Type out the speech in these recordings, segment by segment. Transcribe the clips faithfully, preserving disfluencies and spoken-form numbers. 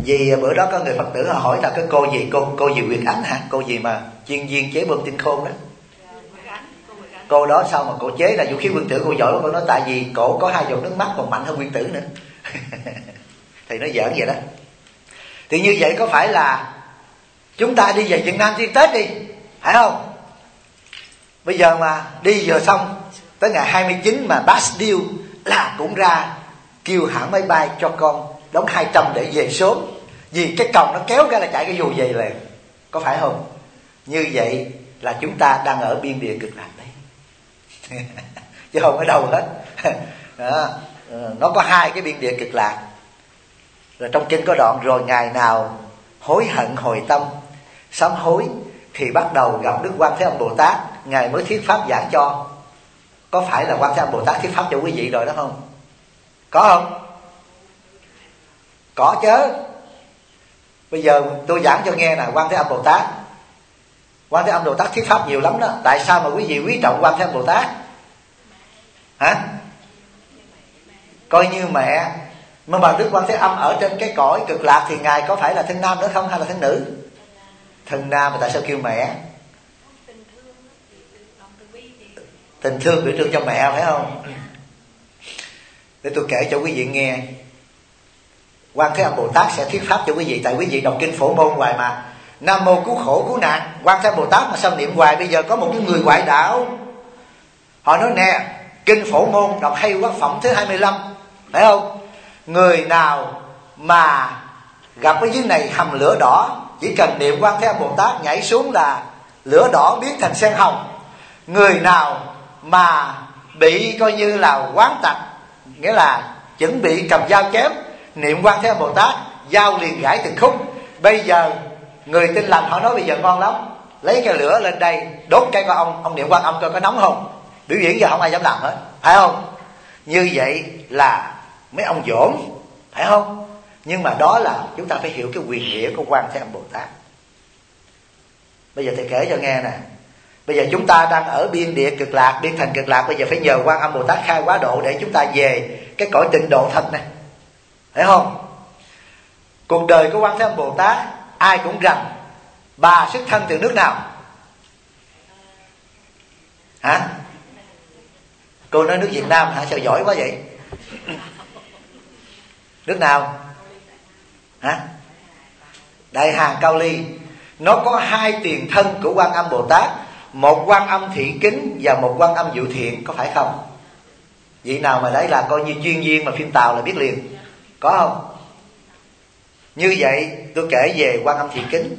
Vì bữa đó có người Phật tử họ hỏi là cái cô gì, cô cô gì Nguyệt Ánh hả? Cô gì mà chuyên viên chế bơm tinh khôn đó. Cô đó sao mà cổ chế là vũ khí Nguyên Tử cô giỏi? Cô nói tại vì cổ có hai giọt nước mắt còn mạnh hơn Nguyên Tử nữa. Thì nó giỡn vậy đó. Thì như vậy có phải là chúng ta đi về Việt Nam đi Tết đi, phải không? Bây giờ mà đi vừa xong tới ngày hai mươi chín mà Bastille là cũng ra kêu hãng máy bay cho con đóng hai trăm để về sớm, vì cái còng nó kéo ra là chạy cái dù về liền, có phải không? Như vậy là chúng ta đang ở biên địa cực lạc đấy. Chứ không ở đâu hết. Đó. Nó có hai cái biên địa cực lạc. Rồi trong kinh có đoạn rồi ngày nào hối hận hồi tâm sám hối thì bắt đầu gặp Đức Quan Thế Âm Bồ Tát, ngài mới thuyết pháp giảng cho. Có phải là Quan Thế Âm Bồ Tát thuyết pháp cho quý vị rồi đó không? Có không? Có chứ. Bây giờ tôi giảng cho nghe nè, Quan Thế Âm Bồ Tát. Quan Thế Âm Bồ Tát thuyết pháp nhiều lắm đó. Tại sao mà quý vị quý trọng Quan Thế Âm Bồ Tát? Hả? Coi như mẹ. Mà mà Đức Quan Thế Âm ở trên cái cõi cực lạc thì ngài có phải là thân nam nữa không hay là thân nữ? Thân nam, mà tại sao kêu mẹ? Tình thương biểu trưng cho mẹ, phải không? Để tôi kể cho quý vị nghe. Quan Thế Âm Bồ Tát sẽ thuyết pháp cho quý vị. Tại quý vị đọc kinh Phổ Môn hoài mà, Nam Mô Cứu Khổ Cứu Nạn, Quan Thế Âm Bồ Tát mà sao niệm hoài? Bây giờ có một cái người ngoại đạo, họ nói nè, kinh Phổ Môn đọc hay quá, phẩm thứ hai mươi lăm, phải không? Người nào mà gặp cái dưới này hầm lửa đỏ, chỉ cần niệm Quan Thế Âm Bồ Tát nhảy xuống là lửa đỏ biến thành sen hồng. Người nào mà bị coi như là quán tặc, nghĩa là chuẩn bị cầm dao chém, niệm Quan Thế Âm Bồ Tát, dao liền gãy từng khúc. Bây giờ người tin lành họ nói bây giờ ngon lắm, lấy cái lửa lên đây đốt cây con ông, ông niệm Quan Âm coi có nóng không. Biểu diễn giờ không ai dám làm hết, phải không? Như vậy là mấy ông dỗn, phải không? Nhưng mà đó là chúng ta phải hiểu cái quyền nghĩa của Quan Thế Âm Bồ Tát. Bây giờ thầy kể cho nghe nè. Bây giờ chúng ta đang ở biên địa cực lạc, biên thành cực lạc. Bây giờ phải nhờ Quan Âm Bồ Tát khai quá độ để chúng ta về cái cõi tịnh độ thật này, phải không? Cuộc đời của Quan Thế Âm Bồ Tát ai cũng rành. Bà xuất thân từ nước nào? Hả? Cô nói nước Việt Nam hả? Sao giỏi quá vậy? Nước nào? Hả? Đại Hàn Cao Ly. Nó có hai tiền thân của Quan Âm Bồ Tát, một Quan Âm Thị Kính và một Quan Âm Diệu Thiện, có phải không? Vị nào mà đấy là coi như chuyên viên mà phim Tàu là biết liền, có không? Như vậy tôi kể về Quan Âm Thị Kính.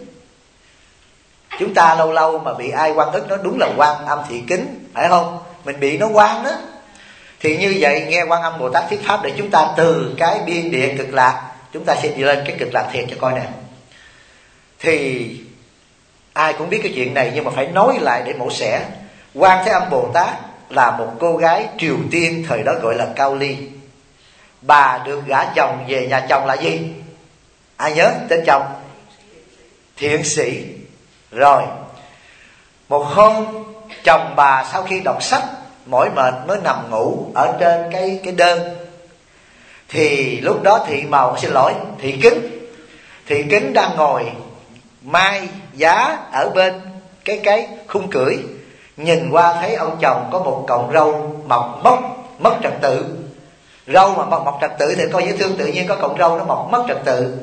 Chúng ta lâu lâu mà bị ai oan ức nói đúng là Quan Âm Thị Kính, phải không? Mình bị nó oan đó. Thì như vậy nghe Quan Âm Bồ Tát thuyết pháp để chúng ta từ cái biên địa cực lạc, chúng ta sẽ đi lên cái cực lạc thiệt cho coi nè. Thì ai cũng biết cái chuyện này, nhưng mà phải nói lại để mổ xẻ. Quan Thế Âm Bồ Tát là một cô gái Triều Tiên, thời đó gọi là Cao Ly. Bà được gả chồng về nhà chồng là gì? Ai nhớ tên chồng? Thiện Sĩ. Rồi một hôm chồng bà sau khi đọc sách mỏi mệt mới nằm ngủ ở trên cái cái đơn. Thì lúc đó Thị Màu, xin lỗi, Thị Kính Thị Kính đang ngồi mai giá ở bên cái cái khung cưỡi, nhìn qua thấy ông chồng có một cọng râu mọc mốc mất trật tự. Râu mà mọc, mọc trật tự thì coi dễ thương, tự nhiên có cọng râu nó mọc mất trật tự.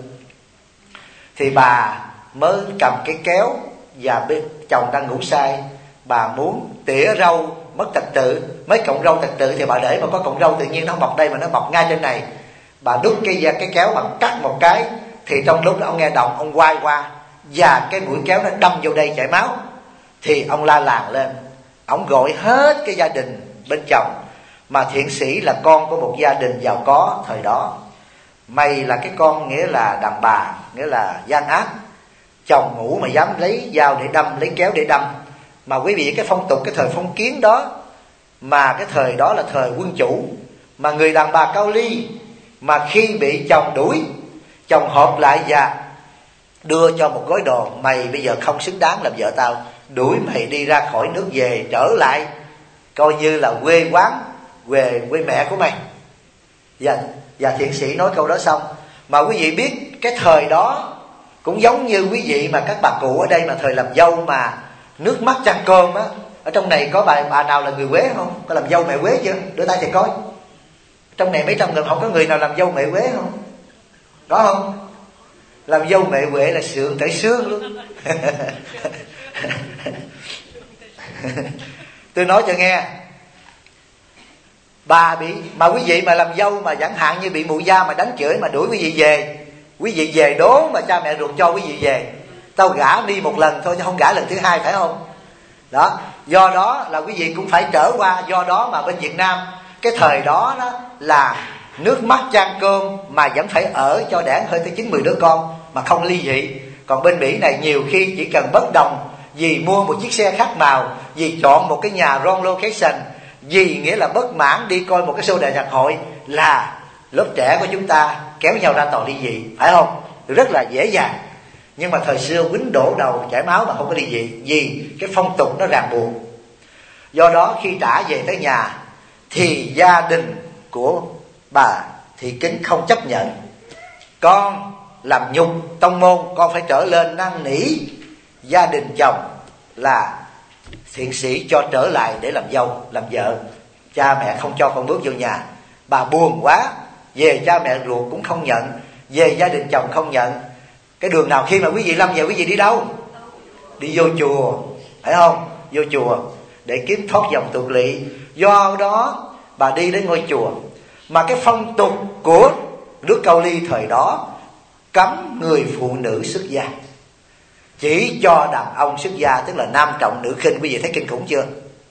Thì bà mới cầm cái kéo, và bên chồng đang ngủ say, bà muốn tỉa râu mất trật tự. Mấy cọng râu trật tự thì bà để mà có cọng râu tự nhiên nó không mọc đây mà nó mọc ngay trên này. Bà đút cái cái kéo bằng cắt một cái, thì trong lúc đó ông nghe động, ông quay qua và cái mũi kéo nó đâm vô đây chảy máu. Thì ông la làng lên, ông gọi hết cái gia đình bên chồng. Mà Thiện Sĩ là con của một gia đình giàu có thời đó. Mày là cái con nghĩa là đàn bà, nghĩa là gian ác. Chồng ngủ mà dám lấy dao để đâm, lấy kéo để đâm. Mà quý vị, cái phong tục cái thời phong kiến đó, mà cái thời đó là thời quân chủ, mà người đàn bà Cao Ly mà khi bị chồng đuổi, chồng họp lại và đưa cho một gói đồ: mày bây giờ không xứng đáng làm vợ tao, đuổi mày đi ra khỏi nước về, trở lại coi như là quê quán, về quê mẹ của mày. Và, và Thiện Sĩ nói câu đó xong, mà quý vị biết cái thời đó cũng giống như quý vị mà các bà cụ ở đây mà thời làm dâu mà nước mắt chan cơm á. Ở trong này có bà bà nào là người Huế không? Có làm dâu mẹ Huế chưa? Đưa tay thì coi. Trong này mấy trăm người không có người nào làm dâu mẹ Huế không? Có không? Làm dâu mẹ Huế là sướng tới sướng luôn. Tôi nói cho nghe, bà bị mà quý vị mà làm dâu mà chẳng hạn như bị mụ gia mà đánh chửi mà đuổi quý vị về, quý vị về đố mà cha mẹ ruột cho quý vị về, tao gả đi một lần thôi chứ không gả lần thứ hai, phải không? Đó, do đó là quý vị cũng phải trở qua. Do đó mà bên Việt Nam cái thời đó đó là nước mắt chan cơm mà vẫn phải ở cho đẻ hơi tới chín mười đứa con mà không ly dị. Còn bên Mỹ này nhiều khi chỉ cần bất đồng vì mua một chiếc xe khác màu, vì chọn một cái nhà wrong location, vì nghĩa là bất mãn đi coi một cái show đại nhạc hội là lớp trẻ của chúng ta kéo nhau ra tòa ly dị, phải không? Rất là dễ dàng. Nhưng mà thời xưa quýnh đổ đầu chảy máu mà không có ly dị, vì cái phong tục nó ràng buộc. Do đó khi trả về tới nhà thì gia đình của bà Thị Kính không chấp nhận. Con làm nhục tông môn, con phải trở lên năn nỉ gia đình chồng là thiện sĩ cho trở lại để làm dâu, làm vợ. Cha mẹ không cho con bước vô nhà. Bà buồn quá, về cha mẹ ruột cũng không nhận, về gia đình chồng không nhận. Cái đường nào khi mà quý vị lâm về quý vị đi đâu? Đi vô chùa, phải không? Vô chùa để kiếm thoát dòng tục lỵ. Do đó bà đi đến ngôi chùa mà cái phong tục của nước Cao Ly thời đó cấm người phụ nữ xuất gia, chỉ cho đàn ông xuất gia, tức là nam trọng nữ khinh. Quý vị thấy kinh khủng chưa?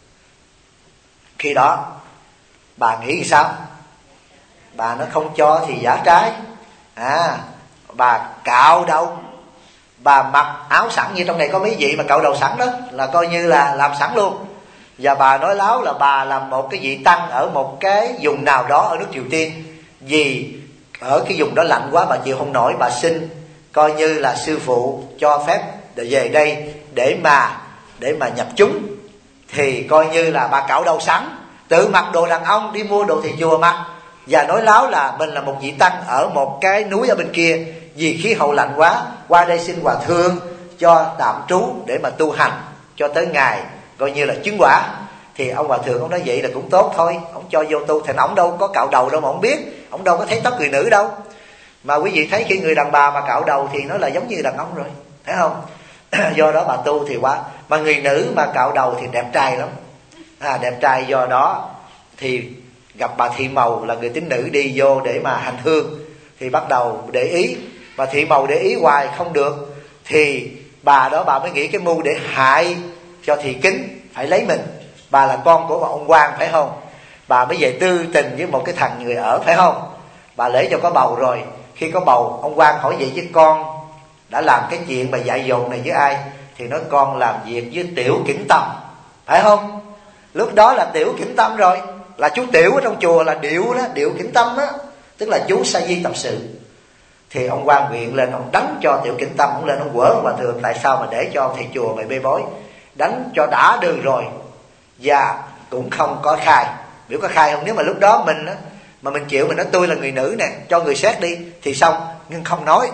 Khi đó bà nghĩ sao? Bà nó không cho thì giả trái. À, bà cạo đầu, bà mặc áo sẵn, như trong này có mấy vị mà cạo đầu sẵn đó là coi như là làm sẵn luôn. Và bà nói láo là bà làm một cái vị tăng ở một cái vùng nào đó ở nước Triều Tiên, vì ở cái vùng đó lạnh quá bà chịu không nổi. Bà xin coi như là sư phụ cho phép để về đây để mà để mà nhập chúng, thì coi như là bà cạo đầu sẵn, tự mặc đồ đàn ông đi mua đồ thì chùa mặc, và nói láo là mình là một vị tăng ở một cái núi ở bên kia, vì khí hậu lạnh quá qua đây xin hòa thượng cho tạm trú để mà tu hành cho tới ngày coi như là chứng quả. Thì ông hòa thượng ông nói vậy là cũng tốt thôi, ông cho vô tu. Thành ông đâu có cạo đầu đâu mà ông biết, ông đâu có thấy tóc người nữ đâu. Mà quý vị thấy khi người đàn bà mà cạo đầu thì nó là giống như đàn ông rồi, thấy không? Do đó bà tu thì quá. Mà người nữ mà cạo đầu thì đẹp trai lắm, à, đẹp trai. Do đó thì gặp bà Thị Mầu là người tín nữ đi vô để mà hành hương, thì bắt đầu để ý. Bà Thị Mầu để ý hoài không được, thì bà đó bà mới nghĩ cái mưu để hại cho Thị Kính phải lấy mình. Bà là con của ông Quang, phải không? Bà mới về tư tình với một cái thằng người ở, phải không? Bà lấy cho có bầu rồi. Khi có bầu, ông Quang hỏi vậy với con đã làm cái chuyện mà dại dột này với ai? Thì nói con làm việc với Tiểu Kỉnh Tâm, phải không? Lúc đó là Tiểu Kỉnh Tâm rồi, là chú Tiểu ở trong chùa là Điệu đó, Điệu Kỉnh Tâm á, tức là chú sa di tập sự. Thì ông Quang nguyện lên, ông đánh cho Tiểu Kỉnh Tâm, ông lên ông quở ông hòa thượng, tại sao mà để cho thầy chùa mày bê bối, đánh cho đã đường rồi. Và cũng không có khai. Biểu có khai không? Nếu mà lúc đó mình á, mà mình chịu, mình nói tôi là người nữ nè, cho người xét đi thì xong, nhưng không nói.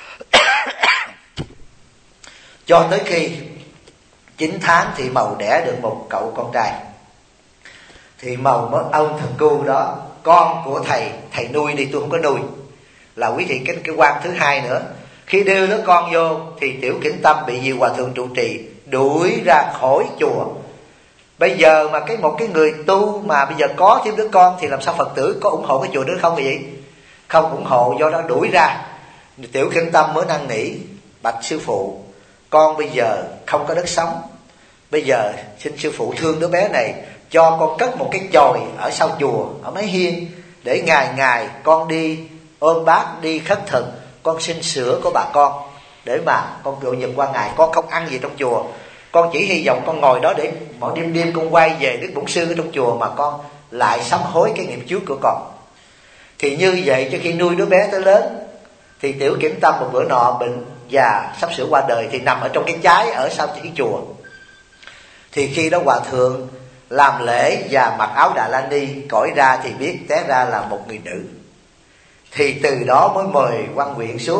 Cho tới khi chín tháng Thị Mầu đẻ được một cậu con trai. Thị Mầu mới ông thần cu đó, con của thầy, thầy nuôi đi, tôi không có nuôi, là quý thị cái, cái quan thứ hai nữa. Khi đưa đứa con vô thì Tiểu Kỉnh Tâm bị Diệu Hòa Thượng trụ trì đuổi ra khỏi chùa. Bây giờ mà cái một cái người tu mà bây giờ có thêm đứa con thì làm sao Phật tử có ủng hộ cái chùa nữa không vậy? Không ủng hộ, do đó đuổi ra. Tiểu Kỉnh Tâm mới năn nỉ, bạch sư phụ, con bây giờ không có đất sống, bây giờ xin sư phụ thương đứa bé này, cho con cất một cái chòi ở sau chùa, ở mái hiên, để ngày ngày con đi ôm bát, đi khất thực, con xin sữa của bà con, để mà con cựu nhật qua ngày. Con không ăn gì trong chùa, con chỉ hy vọng con ngồi đó để mỗi đêm đêm con quay về Đức Bổn Sư ở trong chùa mà con lại sám hối cái nghiệp trước của con. Thì như vậy cho khi nuôi đứa bé tới lớn, thì Tiểu Kỉnh Tâm một bữa nọ bệnh già sắp sửa qua đời, thì nằm ở trong cái trái ở sau cái chùa. Thì khi đó Hòa Thượng làm lễ và mặc áo Đà La Ni cõi ra thì biết té ra là một người nữ. Thì từ đó mới mời quan huyện xuống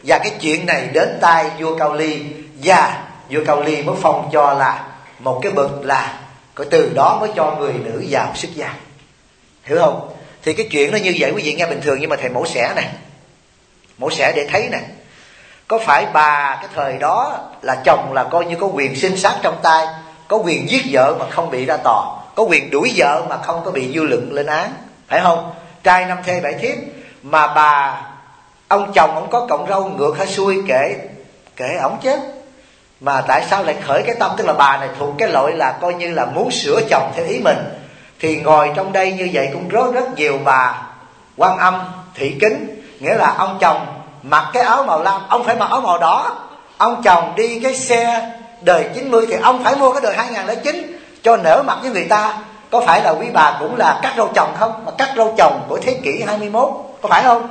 Và cái chuyện này đến tai vua Cao Ly, và vua Cao Ly mới phong cho là một cái bậc là có, từ đó mới cho người nữ vào xuất gia. Hiểu không? Thì cái chuyện nó như vậy quý vị nghe bình thường, nhưng mà thầy mổ xẻ này, mổ xẻ để thấy nè. Có phải bà cái thời đó là chồng là coi như có quyền sinh sát trong tay, có quyền giết vợ mà không bị ra tòa, có quyền đuổi vợ mà không có bị dư luận lên án, phải không? Trai năm thê bảy thiếp, mà bà ông chồng ông có cọng râu ngược hay xuôi kệ kệ ổng chết. Mà tại sao lại khởi cái tâm, tức là bà này thuộc cái loại là coi như là muốn sửa chồng theo ý mình. Thì ngồi trong đây như vậy cũng rất rất nhiều bà Quan Âm thị kính, nghĩa là ông chồng mặc cái áo màu lam, ông phải mặc áo màu đỏ. Ông chồng đi cái xe đời chín mươi thì ông phải mua cái đời hai không không chín cho nở mặt với người ta. Có phải là quý bà cũng là cắt râu chồng không? Mà cắt râu chồng của thế kỷ hai mươi mốt, có phải không?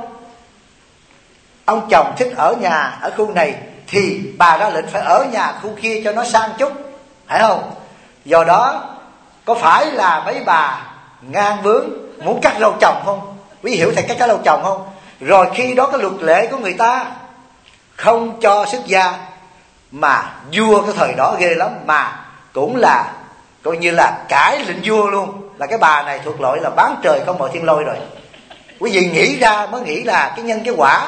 Ông chồng thích ở nhà ở khu này thì bà ra lệnh phải ở nhà khu kia cho nó sang chút, phải không? Do đó có phải là mấy bà ngang bướng muốn cắt râu chồng không? Quý hiểu thầy cắt râu chồng không? Rồi khi đó cái luật lệ của người ta không cho xuất gia, mà vua cái thời đó ghê lắm, mà cũng là coi như là cãi lệnh vua luôn. Là cái bà này thuộc loại là bán trời không mọi thiên lôi rồi. Quý vị nghĩ ra mới nghĩ là cái nhân cái quả.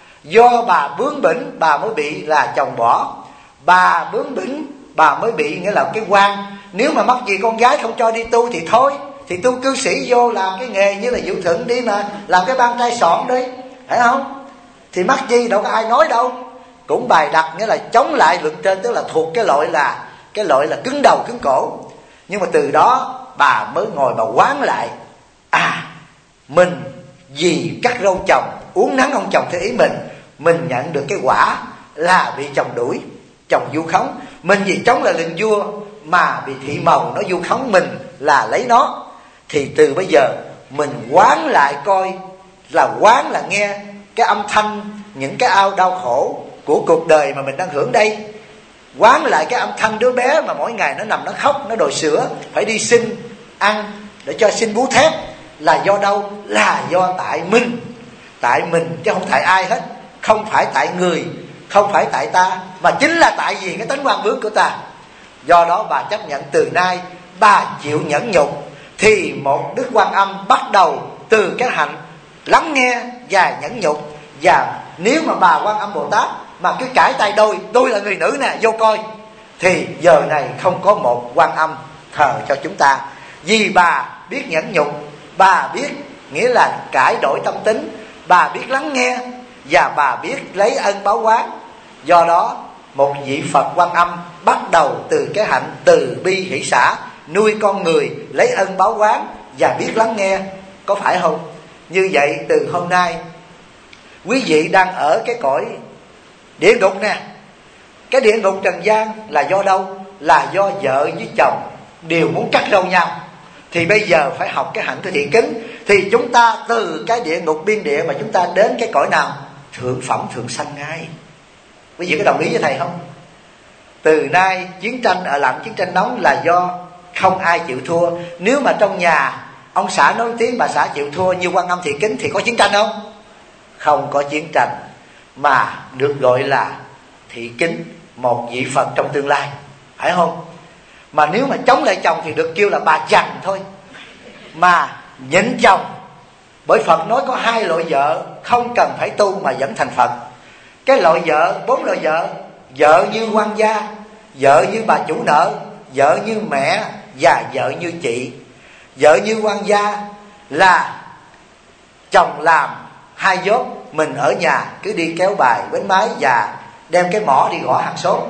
Do bà bướng bỉnh bà mới bị là chồng bỏ, bà bướng bỉnh bà mới bị nghĩa là cái quan. Nếu mà mắc gì con gái không cho đi tu thì thôi, thì tu cư sĩ vô làm cái nghề như là Diệu Thuận đi mà làm cái ban trai sọn đi, phải không? Thì mắc gì đâu có ai nói đâu. Cũng bài đặt nghĩa là chống lại luận trên, tức là thuộc cái loại là cái loại là cứng đầu cứng cổ. Nhưng mà từ đó bà mới ngồi bà quán lại, à mình vì cắt râu chồng, uống nắng ông chồng theo ý mình, mình nhận được cái quả là bị chồng đuổi, chồng vu khống. Mình vì chống lại lệnh vua mà bị thị màu nó vu khống mình là lấy nó. Thì từ bây giờ mình quán lại coi, là quán là nghe cái âm thanh những cái ao đau khổ của cuộc đời mà mình đang hưởng đây. Quán lại cái âm thanh đứa bé mà mỗi ngày nó nằm nó khóc, nó đòi sữa, phải đi xin ăn để cho xin bú thép. Là do đâu? Là do tại mình. Tại mình chứ không tại ai hết. Không phải tại người, không phải tại ta, mà chính là tại vì cái tánh quan bướng của ta. Do đó bà chấp nhận từ nay bà chịu nhẫn nhục. Thì một Đức Quan Âm bắt đầu từ cái hạnh lắng nghe và nhẫn nhục. Và nếu mà bà Quan Âm Bồ Tát mà cứ cãi tay đôi, tôi là người nữ nè, vô coi, thì giờ này không có một Quan Âm thờ cho chúng ta. Vì bà biết nhẫn nhục, bà biết nghĩa là cải đổi tâm tính, bà biết lắng nghe, và bà biết lấy ân báo oán. Do đó một vị Phật Quan Âm bắt đầu từ cái hạnh từ bi hỷ xả, nuôi con người, lấy ân báo oán và biết lắng nghe, có phải không? Như vậy từ hôm nay quý vị đang ở cái cõi địa ngục nè. Cái địa ngục trần gian là do đâu? Là do vợ với chồng đều muốn cắt râu nhau. Thì bây giờ phải học cái hạnh thị kính. Thì chúng ta từ cái địa ngục biên địa mà chúng ta đến cái cõi nào? Thượng phẩm thượng sanh ngay. Quý vị có đồng ý với thầy không? Từ nay chiến tranh ở lạnh, chiến tranh nóng là do không ai chịu thua. Nếu mà trong nhà ông xã nói tiếng bà xã chịu thua như Quan Âm thị kính thì có chiến tranh không? Không có chiến tranh, mà được gọi là thị kính, một vị Phật trong tương lai, phải không? Mà nếu mà chống lại chồng thì được kêu là bà dằn thôi. Mà nhịn chồng, bởi Phật nói có hai loại vợ không cần phải tu mà vẫn thành Phật. Cái loại vợ, bốn loại vợ: vợ như quan gia, vợ như bà chủ nợ, vợ như mẹ, và vợ như chị. Vợ như quan gia là chồng làm hai dốt, mình ở nhà cứ đi kéo bài bánh mái và đem cái mỏ đi gõ hàng xóm.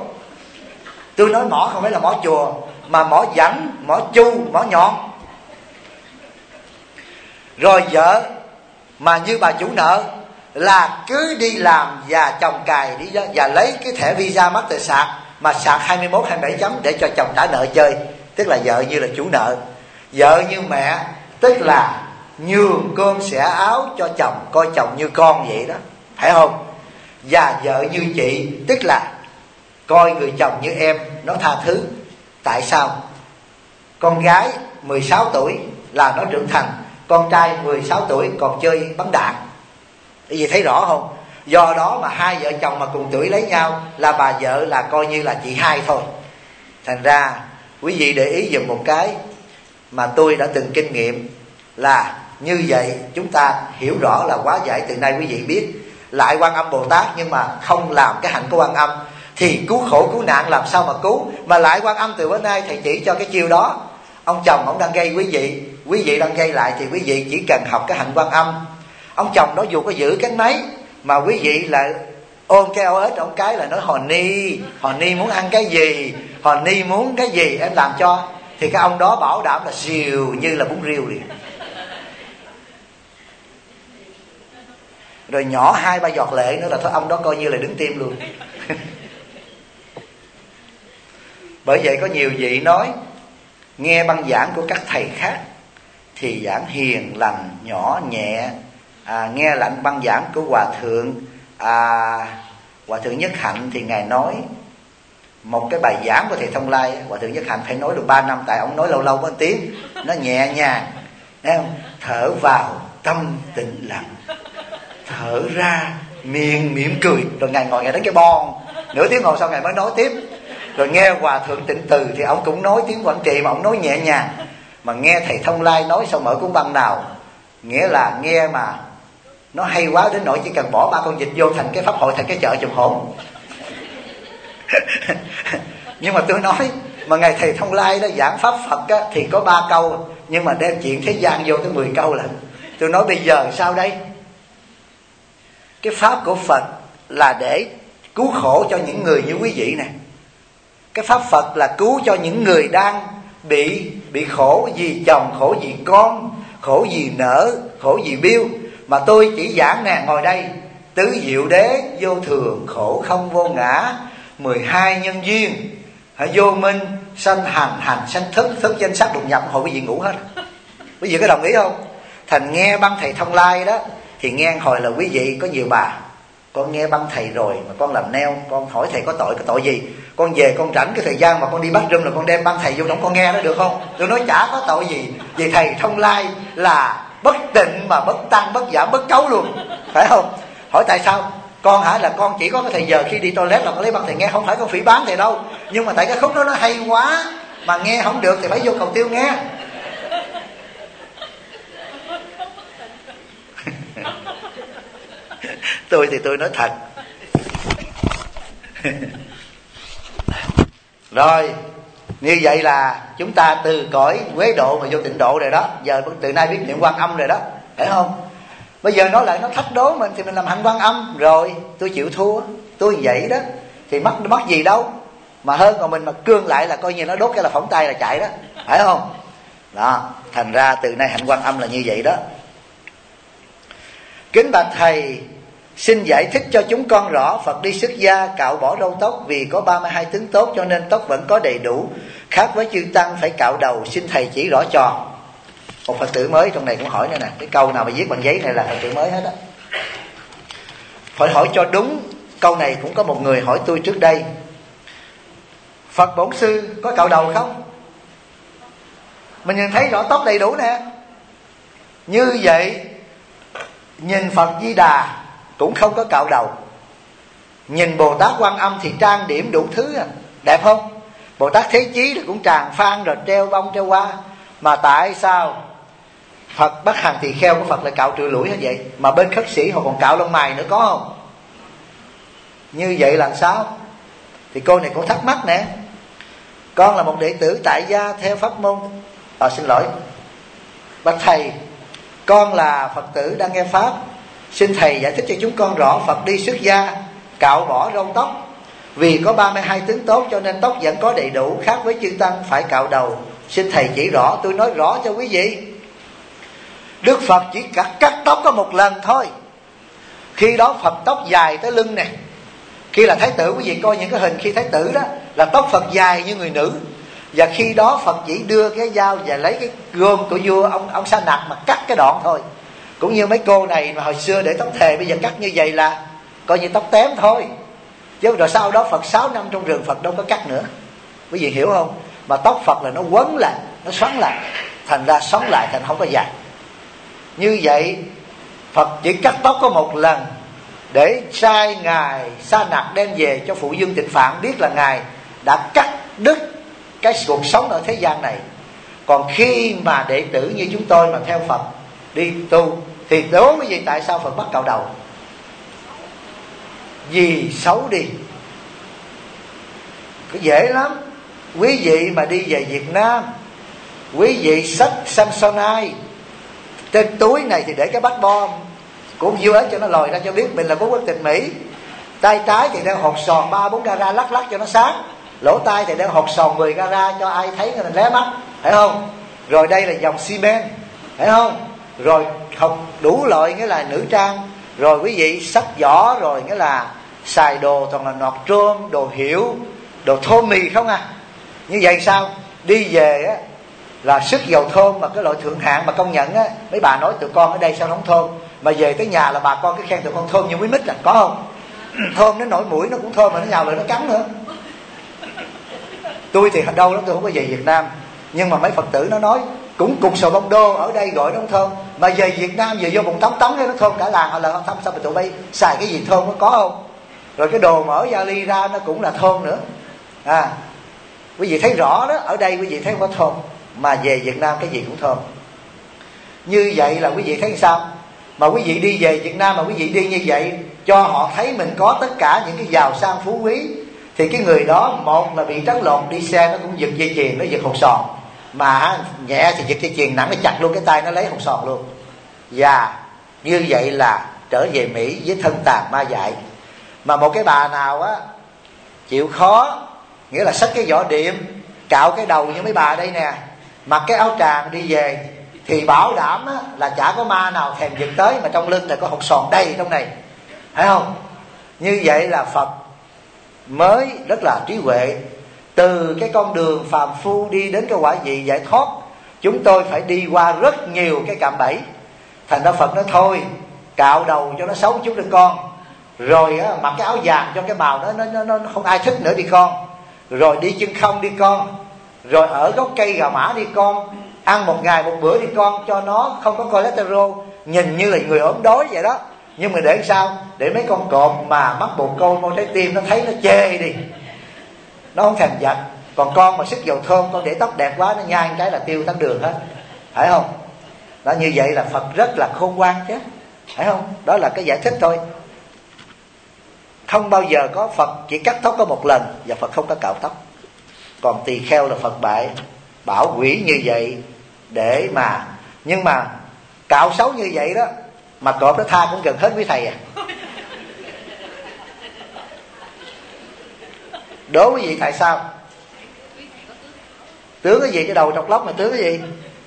Tôi nói mỏ không phải là mỏ chùa, mà mỏ rảnh, mỏ chu, mỏ nhọn. Rồi vợ mà như bà chủ nợ là cứ đi làm và chồng cài đi và lấy cái thẻ visa Mastercard mà sạc hai mươi mốt, hai mươi bảy chấm để cho chồng trả nợ chơi. Tức là vợ như là chủ nợ. Vợ như mẹ tức là nhường cơm xẻ áo cho chồng, coi chồng như con vậy đó, phải không? Và vợ như chị tức là coi người chồng như em, nó tha thứ. Tại sao? Con gái mười sáu tuổi là nó trưởng thành, con trai mười sáu tuổi còn chơi bắn đạn. Quý vị thấy rõ không? Do đó mà hai vợ chồng mà cùng tuổi lấy nhau là bà vợ là coi như là chị hai thôi. Thành ra quý vị để ý dùm một cái mà tôi đã từng kinh nghiệm là như vậy. Chúng ta hiểu rõ là hóa giải từ nay quý vị biết lại Quan Âm Bồ Tát nhưng mà không làm cái hạnh của Quan Âm thì cứu khổ cứu nạn làm sao mà cứu. Mà lại Quan Âm từ bữa nay thầy chỉ cho cái chiêu đó. Ông chồng ông đang gây quý vị, quý vị đang gây lại, thì quý vị chỉ cần học cái hạnh Quan Âm. Ông chồng đó dù có giữ cái mấy mà quý vị lại ôm cái áo ếch ông cái là nói Hò Ni, Hò Ni muốn ăn cái gì, Hò Ni muốn cái gì em làm cho, thì cái ông đó bảo đảm là xìu như là bún riêu liền. Rồi nhỏ hai ba giọt lệ nữa là thôi ông đó coi như là đứng tim luôn. Bởi vậy có nhiều vị nói nghe băng giảng của các thầy khác thì giảng hiền lành nhỏ nhẹ, à, nghe lạnh băng giảng của Hòa Thượng à, Hòa Thượng Nhất Hạnh thì Ngài nói một cái bài giảng của thầy Thông Lai, Hòa Thượng Nhất Hạnh phải nói được ba năm, tại ông nói lâu lâu có một tiếng, nó nhẹ nhàng, thấy không? Thở vào tâm tĩnh lặng, thở ra miệng mỉm cười. Rồi Ngài ngồi Ngài đánh cái bon, nửa tiếng ngồi sau Ngài mới nói tiếp. Rồi nghe Hòa Thượng Tịnh Từ thì ông cũng nói tiếng Quảng Trị mà ông nói nhẹ nhàng. Mà nghe thầy Thông Lai nói sao mở cuốn băng nào, nghĩa là nghe mà nó hay quá đến nỗi chỉ cần bỏ ba con vịt vô thành cái pháp hội, thành cái chợ chùm hổn. Nhưng mà tôi nói mà ngày thầy Thông Lai đó giảng pháp Phật á, thì có ba câu, nhưng mà đem chuyện thế gian vô tới mười câu lần. Tôi nói bây giờ sao đây? Cái pháp của Phật là để cứu khổ cho những người như quý vị nè. Cái pháp Phật là cứu cho những người đang bị bị khổ vì chồng, khổ vì con, khổ vì nợ, khổ vì biêu. Mà tôi chỉ giảng nè, ngồi đây tứ diệu đế, vô thường, khổ không vô ngã, mười hai nhân duyên, vô minh, sanh hành, hành sanh thức, thức danh sắc đụng nhập, hồi quý vị ngủ hết. Quý vị có đồng ý không? Thành nghe băng thầy Thông Lai đó thì nghe hồi là quý vị có nhiều bà, con nghe băng thầy rồi mà con làm neo, con hỏi thầy có tội, có tội gì? Con về con rảnh cái thời gian mà con đi bắt rung là con đem băng thầy vô đóng con nghe đó được không? Tôi nói chả có tội gì. Vì thầy Thông Lai là bất tịnh mà bất tăng, bất giảm, bất cấu luôn, phải không? Hỏi tại sao? Con hả? Là con chỉ có cái thời giờ khi đi toilet là con lấy băng thầy nghe, không phải con phỉ bán thầy đâu. Nhưng mà tại cái khúc đó nó hay quá mà nghe không được thì phải vô cầu tiêu nghe. Tôi thì tôi nói thật. Rồi, như vậy là chúng ta từ cõi quế độ mà vô tịnh độ rồi đó. Giờ từ nay biết niệm Quan Âm rồi đó, phải không? Bây giờ nói lại nó thách đố mình thì mình làm hạnh Quan Âm. Rồi, tôi chịu thua, tôi vậy đó. Thì mất mất gì đâu. Mà hơn còn mình mà cương lại là coi như nó đốt cái là phỏng tay là chạy đó, phải không? Đó, thành ra từ nay hạnh Quan Âm là như vậy đó. Kính bạch thầy, xin giải thích cho chúng con rõ Phật đi xuất gia cạo bỏ râu tóc vì có ba mươi hai tướng tốt cho nên tóc vẫn có đầy đủ, khác với chư tăng phải cạo đầu, xin thầy chỉ rõ cho. Một Phật tử mới trong này cũng hỏi nữa nè, cái câu nào mà viết bằng giấy này là Phật tử mới hết á. Phải hỏi cho đúng. Câu này cũng có một người hỏi tôi trước đây: Phật Bổn Sư có cạo đầu không? Mình nhìn thấy rõ tóc đầy đủ nè. Như vậy nhìn Phật Di Đà cũng không có cạo đầu. Nhìn Bồ Tát Quan Âm thì trang điểm đủ thứ à. Đẹp không? Bồ Tát Thế Chí thì cũng tràng phan rồi treo bông treo hoa. Mà tại sao Phật Bắc Hằng Tỳ Kheo của Phật lại cạo trừ lũi hết vậy? Mà bên khất sĩ họ còn cạo lông mày nữa, có không? Như vậy là sao? Thì cô này cũng thắc mắc nè. Con là một đệ tử tại gia theo pháp môn à, xin lỗi bạch thầy, con là Phật tử đang nghe pháp, xin thầy giải thích cho chúng con rõ Phật đi xuất gia cạo bỏ râu tóc vì có ba mươi hai tướng tốt cho nên tóc vẫn có đầy đủ, khác với chư tăng phải cạo đầu, xin thầy chỉ rõ. Tôi nói rõ cho quý vị. Đức Phật chỉ cắt, cắt tóc có một lần thôi. Khi đó Phật tóc dài tới lưng nè. Khi là thái tử, quý vị coi những cái hình khi thái tử đó là tóc Phật dài như người nữ. Và khi đó Phật chỉ đưa cái dao và lấy cái gươm của vua ông ông Sa Nặc mà cắt cái đoạn thôi. Cũng như mấy cô này mà hồi xưa để tóc thề, bây giờ cắt như vậy là coi như tóc tém thôi. Chứ rồi sau đó Phật sáu năm trong rừng Phật đâu có cắt nữa. Quý vị hiểu không? Mà tóc Phật là nó quấn lại, nó xoắn lại, thành ra xoắn lại thành không có dài. Như vậy Phật chỉ cắt tóc có một lần để sai Ngài Sa Nặc đem về cho Phụ Dương Tịnh Phạn biết là Ngài đã cắt đứt cái cuộc sống ở thế gian này. Còn khi mà đệ tử như chúng tôi mà theo Phật đi tu thì đố quý vị tại sao Phật bắt cạo đầu? Vì xấu đi. Có dễ lắm. Quý vị mà đi về Việt Nam, quý vị xách Samsonite, trên túi này thì để cái bát bom của u ét cho nó lòi ra cho biết mình là của quốc tịch Mỹ. Tay trái thì đeo hột sòn ba bốn gara lắc lắc cho nó sáng. Lỗ tai thì đeo hột sòn mười gara cho ai thấy người lé mắt, phải không? Rồi đây là dòng xi men, phải không? Rồi học đủ loại nghĩa là nữ trang. Rồi quý vị xách giỏ, rồi nghĩa là xài đồ toàn là nọt trôm, đồ hiệu, đồ thơm mì không à. Như vậy sao? Đi về á là sức dầu thơm mà cái loại thượng hạng mà công nhận á. Mấy bà nói tụi con ở đây sao không thơm, mà về tới nhà là bà con cứ khen tụi con thơm như quý mít, là có không? Thơm đến nỗi mũi nó cũng thơm mà nó nhào lại nó cắn nữa. Tôi thì đâu lắm, tôi không có về Việt Nam, nhưng mà mấy Phật tử nó nói cũng cục sầu bông đô ở đây gọi nó không thơm, mà về Việt Nam về vô bụng tắm tắm cái nó thơm cả làng. Họ là không thơm, sao mà tụi bay xài cái gì thơm có có không? Rồi cái đồ mở vali ra nó cũng là thơm nữa à. Quý vị thấy rõ đó, ở đây quý vị thấy không có thơm, mà về Việt Nam cái gì cũng thơm. Như vậy là quý vị thấy sao? Mà quý vị đi về Việt Nam mà quý vị đi như vậy, cho họ thấy mình có tất cả những cái giàu sang phú quý, thì cái người đó một là bị trấn lột, đi xe nó cũng giật dây chuyền, nó giật hột sòn, mà nhẹ thì giật dây chuyền, nặng nó chặt luôn cái tay, nó lấy hột sòn luôn. Và như vậy là trở về Mỹ với thân tàn ma dại. Mà một cái bà nào á chịu khó, nghĩa là xách cái vỏ điện, cạo cái đầu như mấy bà đây nè, mặc cái áo tràng đi về, thì bảo đảm á, là chả có ma nào thèm giật tới, mà trong lưng này có hột sòn đầy trong này, phải không? Như vậy là Phật mới rất là trí huệ. Từ cái con đường phàm phu đi đến cái quả vị giải thoát, chúng tôi phải đi qua rất nhiều cái cạm bẫy. Thành ra Phật nói thôi, cạo đầu cho nó xấu chút đi con, rồi á, mặc cái áo vàng cho cái màu nó, nó, nó, nó không ai thích nữa đi con, rồi đi chân không đi con, rồi ở gốc cây gà mã đi con, ăn một ngày một bữa đi con, cho nó không có cholesterol, nhìn như là người ốm đói vậy đó. Nhưng mà để sao? Để mấy con cọp mà mắc bồ câu môi trái tim nó thấy nó chê đi, nó không thèm giặt. Còn con mà sức dầu thơm, con để tóc đẹp quá, nó nhai một cái là tiêu thắng đường hết, phải không? Đó, như vậy là Phật rất là khôn ngoan chứ, phải không? Đó là cái giải thích thôi. Không bao giờ có Phật chỉ cắt tóc có một lần, và Phật không có cạo tóc. Còn tỳ kheo là Phật bại bảo quỷ như vậy để mà, nhưng mà cạo xấu như vậy đó, mà cọp nó tha cũng gần hết quý thầy à. Đố quý vị tại sao? Tướng cái gì? Cái đầu trọc lóc mà tướng cái gì?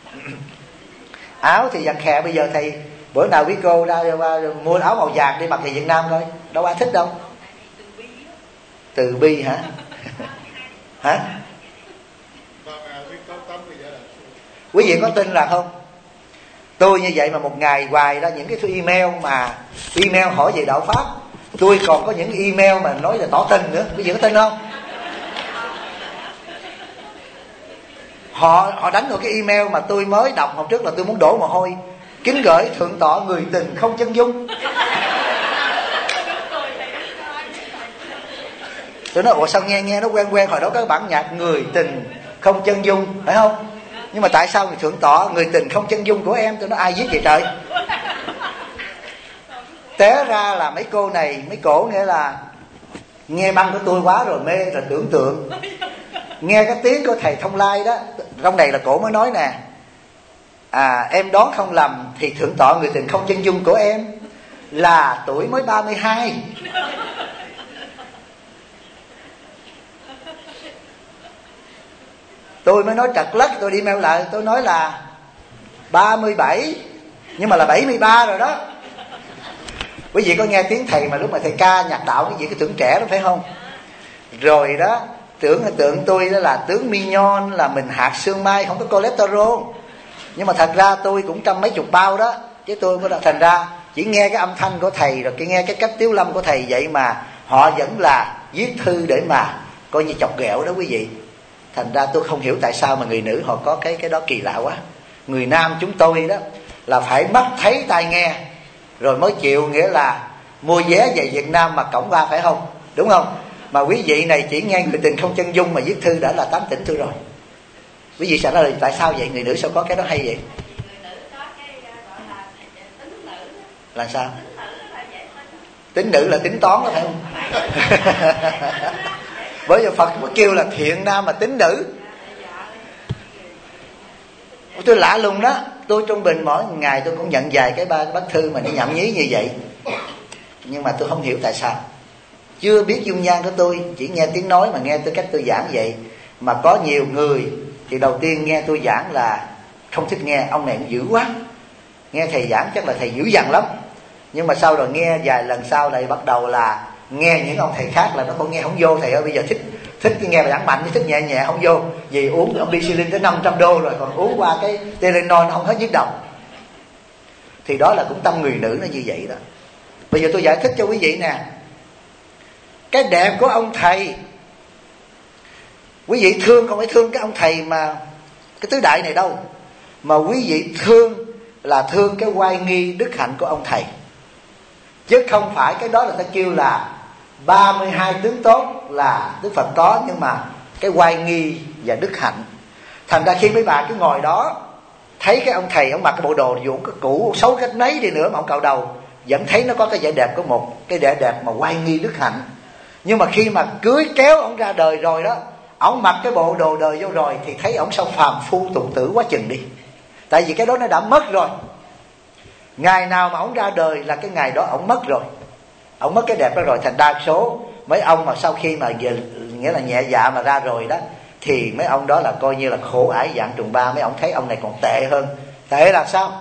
Áo thì dằn khè. Bây giờ thầy bữa nào quý cô ra, ra mua áo màu vàng đi mặc thì Việt Nam coi, đâu ai thích đâu. Từ bi hả? Hả? Quý vị có tin là không? Tôi như vậy mà một ngày hoài ra những cái email mà email hỏi về đạo pháp, tôi còn có những email mà nói là tỏ tình nữa. Quý vị có tin không? Họ họ đánh vào cái email mà tôi mới đọc hôm trước là tôi muốn đổ mồ hôi. Kính gửi thượng tọa người tình không chân dung. Tôi nói ủa sao nghe nghe nó quen quen, hồi đó các bản nhạc người tình không chân dung, phải không? Nhưng mà tại sao người thượng tọa người tình không chân dung của em? Tôi nói ai viết vậy trời? Té ra là mấy cô này, mấy cổ nghĩa là nghe băng của tôi quá rồi mê rồi tưởng tượng. Nghe cái tiếng của thầy Thông Lai đó, trong này là cổ mới nói nè, à em đoán không lầm thì thượng tọa người tình không chân dung của em là tuổi mới ba mươi hai. Tôi mới nói trật lất, tôi đi mail lại, tôi nói là ba mươi bảy, nhưng mà là bảy mươi ba rồi đó. Quý vị có nghe tiếng thầy mà lúc mà thầy ca nhạc đạo cái gì cái tưởng trẻ đó phải không? Rồi đó, tưởng tượng tôi đó là tướng mignon, là mình hạt sương mai, không có cholesterol. Nhưng mà thật ra tôi cũng trăm mấy chục bao đó, chứ tôi có thành ra chỉ nghe cái âm thanh của thầy, rồi cái nghe cái cách tiếu lâm của thầy vậy mà họ vẫn là viết thư để mà coi như chọc ghẹo đó quý vị. Thành ra tôi không hiểu tại sao mà người nữ họ có cái cái đó kỳ lạ quá. Người nam chúng tôi đó là phải mắt thấy tai nghe rồi mới chịu, nghĩa là mua vé về Việt Nam mà cổng ba, phải không? Đúng không? Mà quý vị này chỉ nghe Người Tình Không Chân Dung mà viết thư đã là tám tỉnh tôi rồi. Quý vị sẽ nói là tại sao vậy? Người nữ sao có cái đó hay vậy? Là sao? Tính nữ là tính toán đó, phải không? Bởi vì Phật có kêu là thiện nam mà tính nữ. Tôi lạ lùng đó. Tôi trung bình mỗi ngày tôi cũng nhận vài cái ba bức thư mà nó nhảm nhí như vậy, nhưng mà tôi không hiểu tại sao. Chưa biết dung nhan của tôi, chỉ nghe tiếng nói mà nghe tôi cách tôi giảng vậy. Mà có nhiều người thì đầu tiên nghe tôi giảng là không thích nghe, ông này cũng dữ quá, nghe thầy giảng chắc là thầy dữ dằn lắm. Nhưng mà sau rồi nghe vài lần sau lại bắt đầu là nghe những ông thầy khác là nó không nghe không vô. Thầy ơi bây giờ thích thích cái nghe bài giảng mạnh, thích nhẹ nhẹ không vô. Vì uống ông Insulin tới năm trăm đô rồi, còn uống qua cái Telenol nó không hết nhức đầu. Thì đó là cũng tâm người nữ nó như vậy đó. Bây giờ tôi giải thích cho quý vị nè. Cái đẹp của ông thầy, quý vị thương không phải thương cái ông thầy mà cái tứ đại này đâu, mà quý vị thương là thương cái oai nghi đức hạnh của ông thầy. Chứ không phải cái đó là ta kêu là ba mươi hai tướng tốt là Đức Phật có, nhưng mà cái oai nghi và đức hạnh. Thành ra khi mấy bà cứ ngồi đó, thấy cái ông thầy ông mặc cái bộ đồ dù cái cũ xấu cách nấy đi nữa mà ông cạo đầu, vẫn thấy nó có cái vẻ đẹp của một cái vẻ đẹp mà oai nghi đức hạnh. Nhưng mà khi mà cưới kéo ông ra đời rồi đó, ông mặc cái bộ đồ đời vô rồi thì thấy ông sao phàm phu tục tử quá chừng đi. Tại vì cái đó nó đã mất rồi. Ngày nào mà ông ra đời là cái ngày đó ông mất rồi, ông mất cái đẹp đó rồi. Thành đa số mấy ông mà sau khi mà về, nghĩa là nhẹ dạ mà ra rồi đó, thì mấy ông đó là coi như là khổ ải dạng trùng ba. Mấy ông thấy ông này còn tệ hơn. Tệ là sao?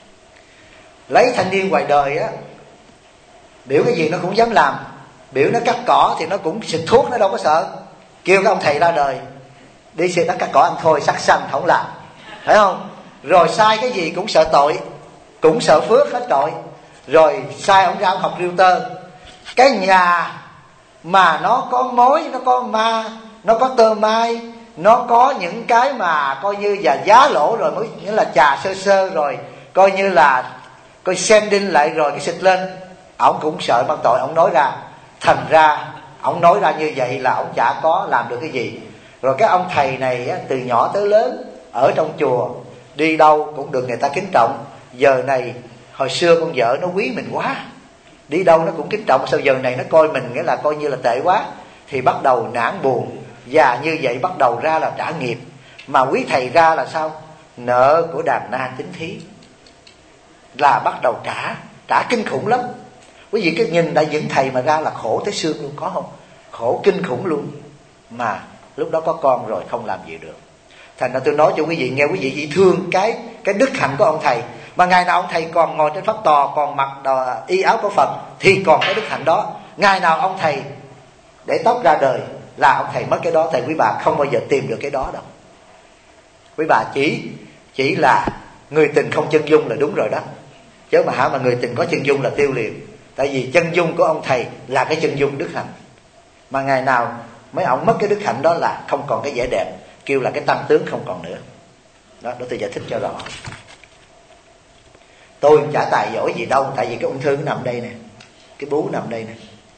Lấy thanh niên ngoài đời á, biểu cái gì nó cũng dám làm. Biểu nó cắt cỏ thì nó cũng xịt thuốc, nó đâu có sợ. Kêu cái ông thầy ra đời đi xịt nó cắt cỏ ăn thôi, sắc xanh không làm, phải không? Rồi sai cái gì cũng sợ tội, cũng sợ phước hết tội. Rồi sai ông ra ông học realtor. Cái nhà mà nó có mối, nó có ma, nó có tơ mai, nó có những cái mà coi như là giá lỗ rồi, mới nghĩa là trà sơ sơ rồi, coi như là coi xem đinh lại rồi cái xịt lên, ổng cũng sợ mang tội, ổng nói ra. Thành ra ổng nói ra như vậy là ổng chả có làm được cái gì. Rồi cái ông thầy này á, từ nhỏ tới lớn ở trong chùa, đi đâu cũng được người ta kính trọng. Giờ này, hồi xưa con vợ nó quý mình quá, đi đâu nó cũng kính trọng. Sao giờ này nó coi mình nghĩa là coi như là tệ quá, thì bắt đầu nản buồn. Và như vậy bắt đầu ra là trả nghiệp. Mà quý thầy ra là sao? Nợ của đàn na tính thí là bắt đầu trả, trả kinh khủng lắm. Quý vị cái nhìn đại những thầy mà ra là khổ tới xương luôn, có không? Khổ kinh khủng luôn. Mà lúc đó có con rồi không làm gì được. Thành ra tôi nói cho quý vị nghe, quý vị chỉ thương cái cái đức hạnh của ông thầy. Mà ngày nào ông thầy còn ngồi trên pháp tòa, còn mặc đồ, y áo của Phật, thì còn cái đức hạnh đó. Ngày nào ông thầy để tóc ra đời là ông thầy mất cái đó. Thầy quý bà không bao giờ tìm được cái đó đâu. Quý bà chỉ chỉ là người tình không chân dung là đúng rồi đó. Chứ mà hả mà người tình có chân dung là tiêu liền. Tại vì chân dung của ông thầy là cái chân dung đức hạnh. Mà ngày nào mấy ông mất cái đức hạnh đó là không còn cái vẻ đẹp, kêu là cái tăng tướng không còn nữa. Đó, đó tôi giải thích cho rõ. Tôi chả tài giỏi gì đâu, tại vì cái ung thư nó nằm đây nè, cái bú nằm đây nè.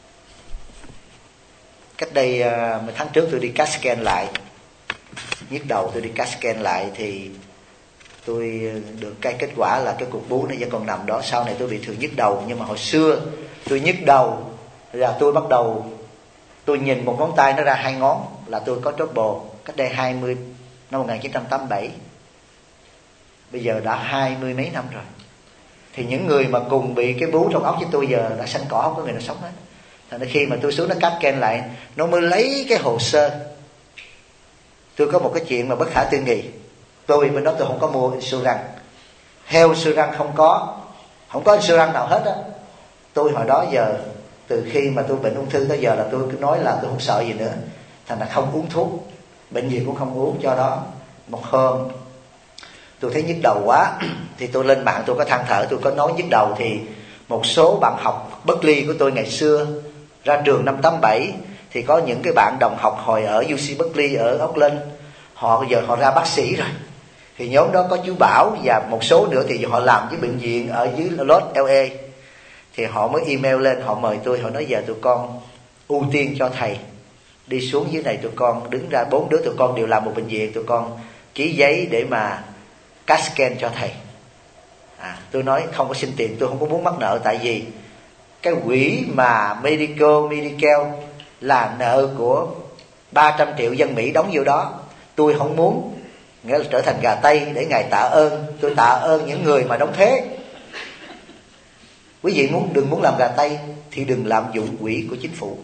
Cách đây uh, mấy tháng trước tôi đi cát scan lại, nhức đầu tôi đi cát scan lại thì tôi được cái kết quả là cái cục bú nó vẫn còn nằm đó. Sau này tôi bị thường nhức đầu, nhưng mà hồi xưa tôi nhức đầu là tôi bắt đầu tôi nhìn một ngón tay nó ra hai ngón là tôi có trouble. Cách đây hai mươi năm một nghìn chín trăm tám mươi bảy, bây giờ đã hai mươi mấy năm rồi. Thì những người mà cùng bị cái bú trong óc với tôi giờ đã sanh cỏ, không có người nào sống hết. Thành ra khi mà tôi xuống nó cắt scan lại, nó mới lấy cái hồ sơ. Tôi có một cái chuyện mà bất khả tư nghị. Tôi bên đó tôi không có mua insurance, health insurance không có, không có insurance nào hết á. Tôi hồi đó giờ, từ khi mà tôi bệnh ung thư tới giờ là tôi cứ nói là tôi không sợ gì nữa. Thành ra không uống thuốc, bệnh gì cũng không uống. Cho đó một hôm tôi thấy nhức đầu quá thì tôi lên mạng tôi có than thở, tôi có nói nhức đầu. Thì một số bạn học Berkeley của tôi ngày xưa ra trường năm tám bảy, thì có những cái bạn đồng học hồi ở u xê Berkeley ở Oakland, họ giờ họ ra bác sĩ rồi. Thì nhóm đó có chú Bảo và một số nữa thì họ làm với bệnh viện ở dưới Los Angeles. thì họ mới email lên, họ mời tôi, họ nói giờ tụi con ưu tiên cho thầy đi xuống dưới này, tụi con đứng ra, bốn đứa tụi con đều làm một bệnh viện, tụi con ký giấy để mà cát scan cho thầy. À, tôi nói không có xin tiền, tôi không có muốn mắc nợ, tại vì cái quỹ mà Medical Medicare là nợ của ba trăm triệu dân Mỹ đóng vô đó. Tôi không muốn nghĩa là trở thành gà tây để Ngài tạ ơn. Tôi tạ ơn những người mà đóng thuế. Quý vị muốn đừng muốn làm gà tây thì đừng lạm dụng quỹ của chính phủ,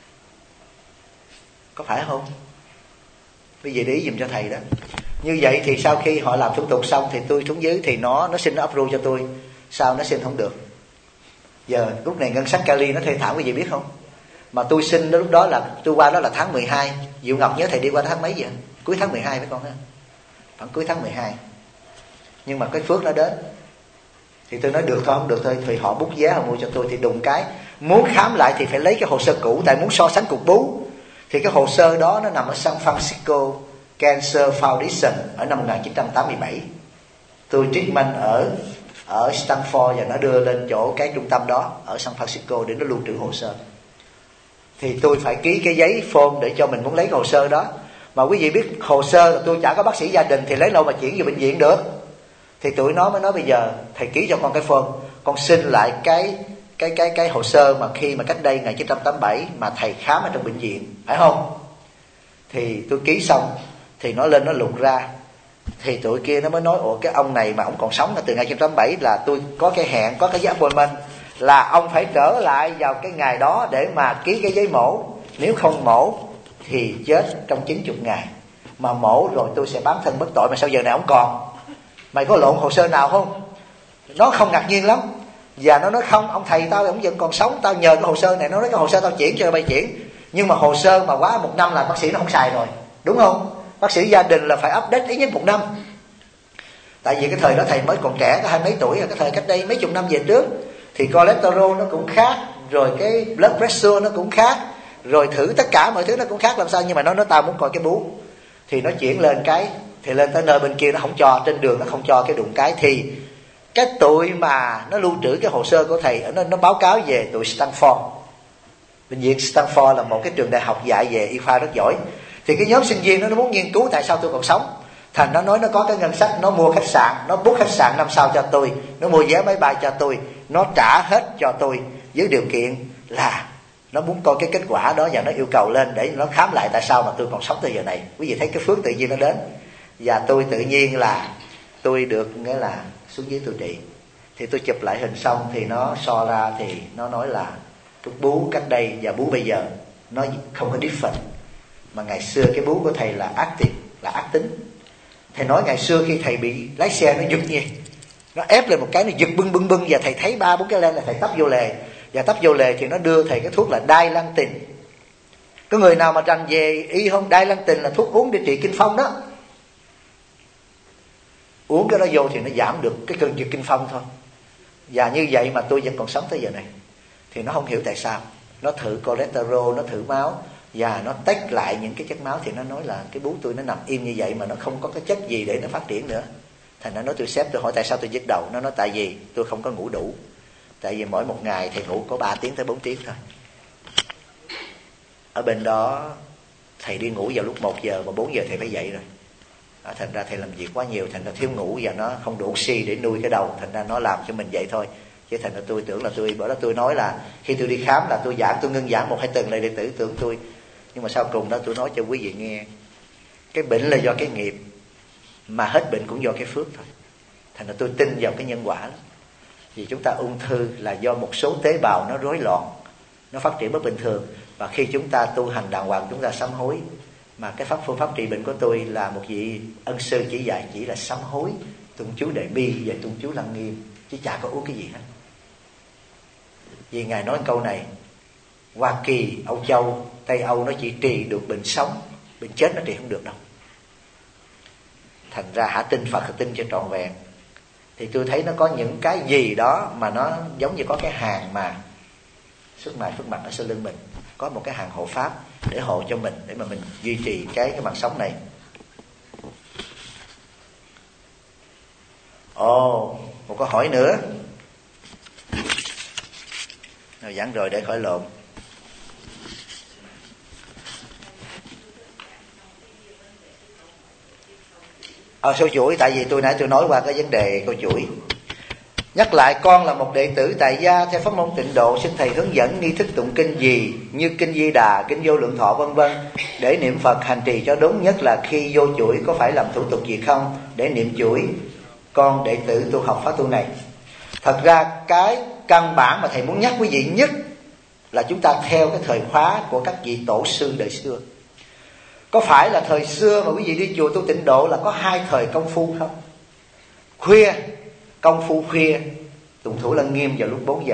có phải không? Quý vị để ý dùm cho thầy đó. Như vậy thì sau khi họ làm thủ tục xong thì tôi xuống dưới thì nó nó xin nó approve cho tôi. Sao nó xin không được? Giờ lúc này ngân sách Cali nó thê thảm, quý vị biết không? Mà tôi xin lúc đó là tôi qua đó là tháng mười hai. Diệu Ngọc nhớ thầy đi qua tháng mấy vậy? Cuối tháng mười hai phải con ha? Khoảng cuối tháng mười hai. Nhưng mà cái phước nó đến thì tôi nói được thôi, không được thôi thì họ bút giá họ mua cho tôi. Thì đùng cái muốn khám lại thì phải lấy cái hồ sơ cũ, tại muốn so sánh cục bú. Thì cái hồ sơ đó nó nằm ở San Francisco Cancer Foundation ở năm một nghìn chín trăm tám mươi bảy. Tôi treatment ở ở Stanford và nó đưa lên chỗ cái trung tâm đó ở San Francisco để nó lưu trữ hồ sơ. Thì tôi phải ký cái giấy form để cho mình muốn lấy cái hồ sơ đó. Mà quý vị biết hồ sơ là tôi chả có bác sĩ gia đình thì lấy đâu mà chuyển về bệnh viện được. Thì tụi nó mới nói bây giờ thầy ký cho con cái form, con xin lại cái cái cái cái hồ sơ mà khi mà cách đây một nghìn chín trăm tám mươi bảy mà thầy khám ở trong bệnh viện, phải không? Thì tôi ký xong thì nó lên nó lục ra. Thì tụi kia nó mới nói ủa cái ông này mà ông còn sống từ một nghìn chín trăm tám mươi bảy là tôi có cái hẹn, có cái appointment là ông phải trở lại vào cái ngày đó để mà ký cái giấy mổ. Nếu không mổ thì chết trong chín mươi ngày. Mà mổ rồi tôi sẽ bán thân bất tội, mà sao giờ này ông còn? Mày có lộn hồ sơ nào không? Nó không ngạc nhiên lắm. Và nó nói không, ông thầy tao ông vẫn còn sống, tao nhờ cái hồ sơ này. Nó nói cái hồ sơ tao chuyển cho bay chuyển. Nhưng mà hồ sơ mà quá một năm là bác sĩ nó không xài rồi, đúng không? Bác sĩ gia đình là phải update ít nhất một năm. Tại vì cái thời đó thầy mới còn trẻ, có hai mấy tuổi, cái thời cách đây mấy chục năm về trước. Thì cholesterol nó cũng khác, rồi cái blood pressure nó cũng khác, rồi thử tất cả mọi thứ nó cũng khác làm sao. Nhưng mà nó nói tao muốn coi cái bú. Thì nó chuyển lên cái, thì lên tới nơi bên kia nó không cho, trên đường nó không cho cái đụng cái. Thì cái tụi mà nó lưu trữ cái hồ sơ của thầy, nó, nó báo cáo về tụi Stanford. Bệnh viện Stanford là một cái trường đại học dạy về y khoa rất giỏi. Thì cái nhóm sinh viên nó, nó muốn nghiên cứu tại sao tôi còn sống. Thành nó nói nó có cái ngân sách, nó mua khách sạn, nó book khách sạn năm sao cho tôi, nó mua vé máy bay cho tôi, nó trả hết cho tôi với điều kiện là nó muốn coi cái kết quả đó và nó yêu cầu lên để nó khám lại tại sao mà tôi còn sống tới giờ này. Quý vị thấy cái phước tự nhiên nó đến. Và tôi tự nhiên là tôi được nghĩa là xuống dưới tôi trị. Thì tôi chụp lại hình xong thì nó so ra thì nó nói là cái bú cách đây và bú bây giờ nó không có different. Mà ngày xưa cái bú của thầy là active, là ác tính. Thầy nói ngày xưa khi thầy bị lái xe nó giật như nó ép lên một cái, nó giật bưng bưng bưng. Và thầy thấy ba bốn cái len là thầy tấp vô lề. Và tấp vô lề thì nó đưa thầy cái thuốc là Dilantin. Có người nào mà rành về y không? Dilantin là thuốc uống để trị kinh phong đó. Uống cái đó vô thì nó giảm được cái cơn giật kinh phong thôi. Và như vậy mà tôi vẫn còn sống tới giờ này. Thì nó không hiểu tại sao. Nó thử cholesterol, nó thử máu, và nó tách lại những cái chất máu. Thì nó nói là cái bú tôi nó nằm im như vậy mà nó không có cái chất gì để nó phát triển nữa. Thành nó nói tôi xếp, tôi hỏi tại sao tôi nhức đầu. Nó nói tại vì tôi không có ngủ đủ. Tại vì mỗi một ngày thầy ngủ có ba tiếng tới bốn tiếng thôi. Ở bên đó thầy đi ngủ vào lúc một giờ mà bốn giờ thầy phải dậy rồi. Đó, thành ra thầy làm việc quá nhiều, thành ra thiếu ngủ và nó không đủ oxy để nuôi cái đầu. Thành ra nó làm cho mình vậy thôi. Chứ thành ra tôi tưởng là tôi, bởi đó tôi nói là khi tôi đi khám là tôi giảng, tôi ngưng giảng một hai tuần lại để tử tưởng tôi. Nhưng mà sau cùng đó tôi nói cho quý vị nghe, cái bệnh là do cái nghiệp, mà hết bệnh cũng do cái phước thôi. Thành ra tôi tin vào cái nhân quả lắm. Vì chúng ta ung thư là do một số tế bào nó rối loạn, nó phát triển bất bình thường. Và khi chúng ta tu hành đàng hoàng, chúng ta sám hối. Mà cái pháp phương pháp trị bệnh của tôi là một vị ân sư chỉ dạy chỉ là sám hối, tụng chú Đại Bi và tụng chú Lăng Nghiêm, chứ chả có uống cái gì hết. Vì Ngài nói câu này, Hoa Kỳ, Âu Châu, Tây Âu nó chỉ trị được bệnh sống, bệnh chết nó trị không được đâu. Thành ra hả tin Phật, tin cho trọn vẹn. Thì tôi thấy nó có những cái gì đó mà nó giống như có cái hàng mà sức mài phước mặt ở sau lưng mình, có một cái hàng hộ pháp để hộ cho mình, để mà mình duy trì cái cái mạng sống này. Ồ, một câu hỏi nữa. Rồi giảng rồi để khỏi lộn. Ờ, số chuỗi, tại vì tôi nãy tôi nói qua cái vấn đề câu chuỗi. Nhắc lại, con là một đệ tử tại gia theo pháp môn Tịnh Độ, xin thầy hướng dẫn nghi thức tụng kinh gì như kinh Di Đà, kinh Vô Lượng Thọ vân vân để niệm Phật hành trì cho đúng, nhất là khi vô chuỗi có phải làm thủ tục gì không để niệm chuỗi con đệ tử tu học pháp tu này. Thật ra cái căn bản mà thầy muốn nhắc quý vị nhất là chúng ta theo cái thời khóa của các vị tổ sư đời xưa. Có phải là thời xưa mà quý vị đi chùa tu Tịnh Độ là có hai thời công phu không? Khuya, công phu khuya tụng Thủ Lăng Nghiêm vào lúc bốn giờ.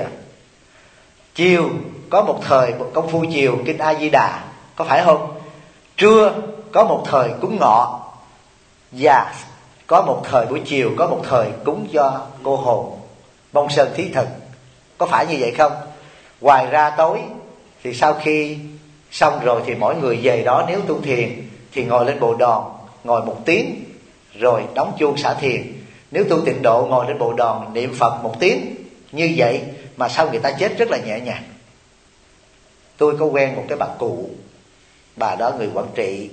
Chiều có một thời công phu chiều kinh A Di Đà, có phải không? Trưa có một thời cúng ngọ, và có một thời buổi chiều có một thời cúng cho cô hồn Mông Sơn Thí Thực, có phải như vậy không? Ngoài ra tối thì sau khi xong rồi thì mỗi người về đó, nếu tu thiền thì ngồi lên bồ đòn ngồi một tiếng rồi đóng chuông xả thiền. Nếu tu Tịnh Độ ngồi lên bồ đòn niệm Phật một tiếng. Như vậy mà sao người ta chết rất là nhẹ nhàng. Tôi có quen một cái bà cụ, bà đó người Quảng Trị.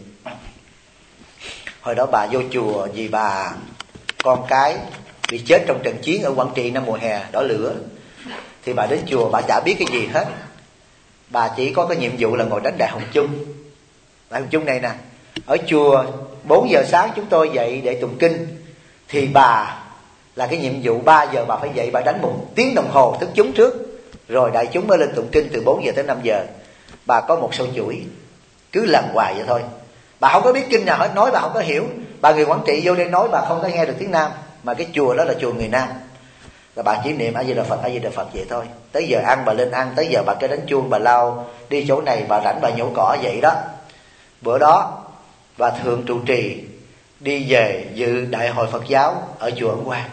Hồi đó bà vô chùa vì bà con cái bị chết trong trận chiến ở Quảng Trị năm mùa hè đỏ lửa. Thì bà đến chùa bà chả biết cái gì hết. Bà chỉ có cái nhiệm vụ là ngồi đánh Đại Hồng Chung. Đại Hồng Chung này nè, ở chùa bốn giờ sáng chúng tôi dậy để tụng kinh, thì bà là cái nhiệm vụ ba giờ bà phải dậy, bà đánh một tiếng đồng hồ thức chúng trước, rồi đại chúng mới lên tụng kinh từ bốn giờ tới năm giờ. Bà có một sâu chuỗi, cứ làm hoài vậy thôi. Bà không có biết kinh nào hết, nói bà không có hiểu. Bà người Quảng Trị vô đây nói bà không có nghe được tiếng Nam, mà cái chùa đó là chùa người Nam. Là bà chỉ niệm A Di Đà Phật, A Di Đà Phật vậy thôi. Tới giờ ăn bà lên ăn, tới giờ bà cái đánh chuông bà lao, đi chỗ này bà rảnh bà nhổ cỏ vậy đó. Bữa đó bà thượng trụ trì đi về dự đại hội Phật giáo ở chùa Ấn Quang.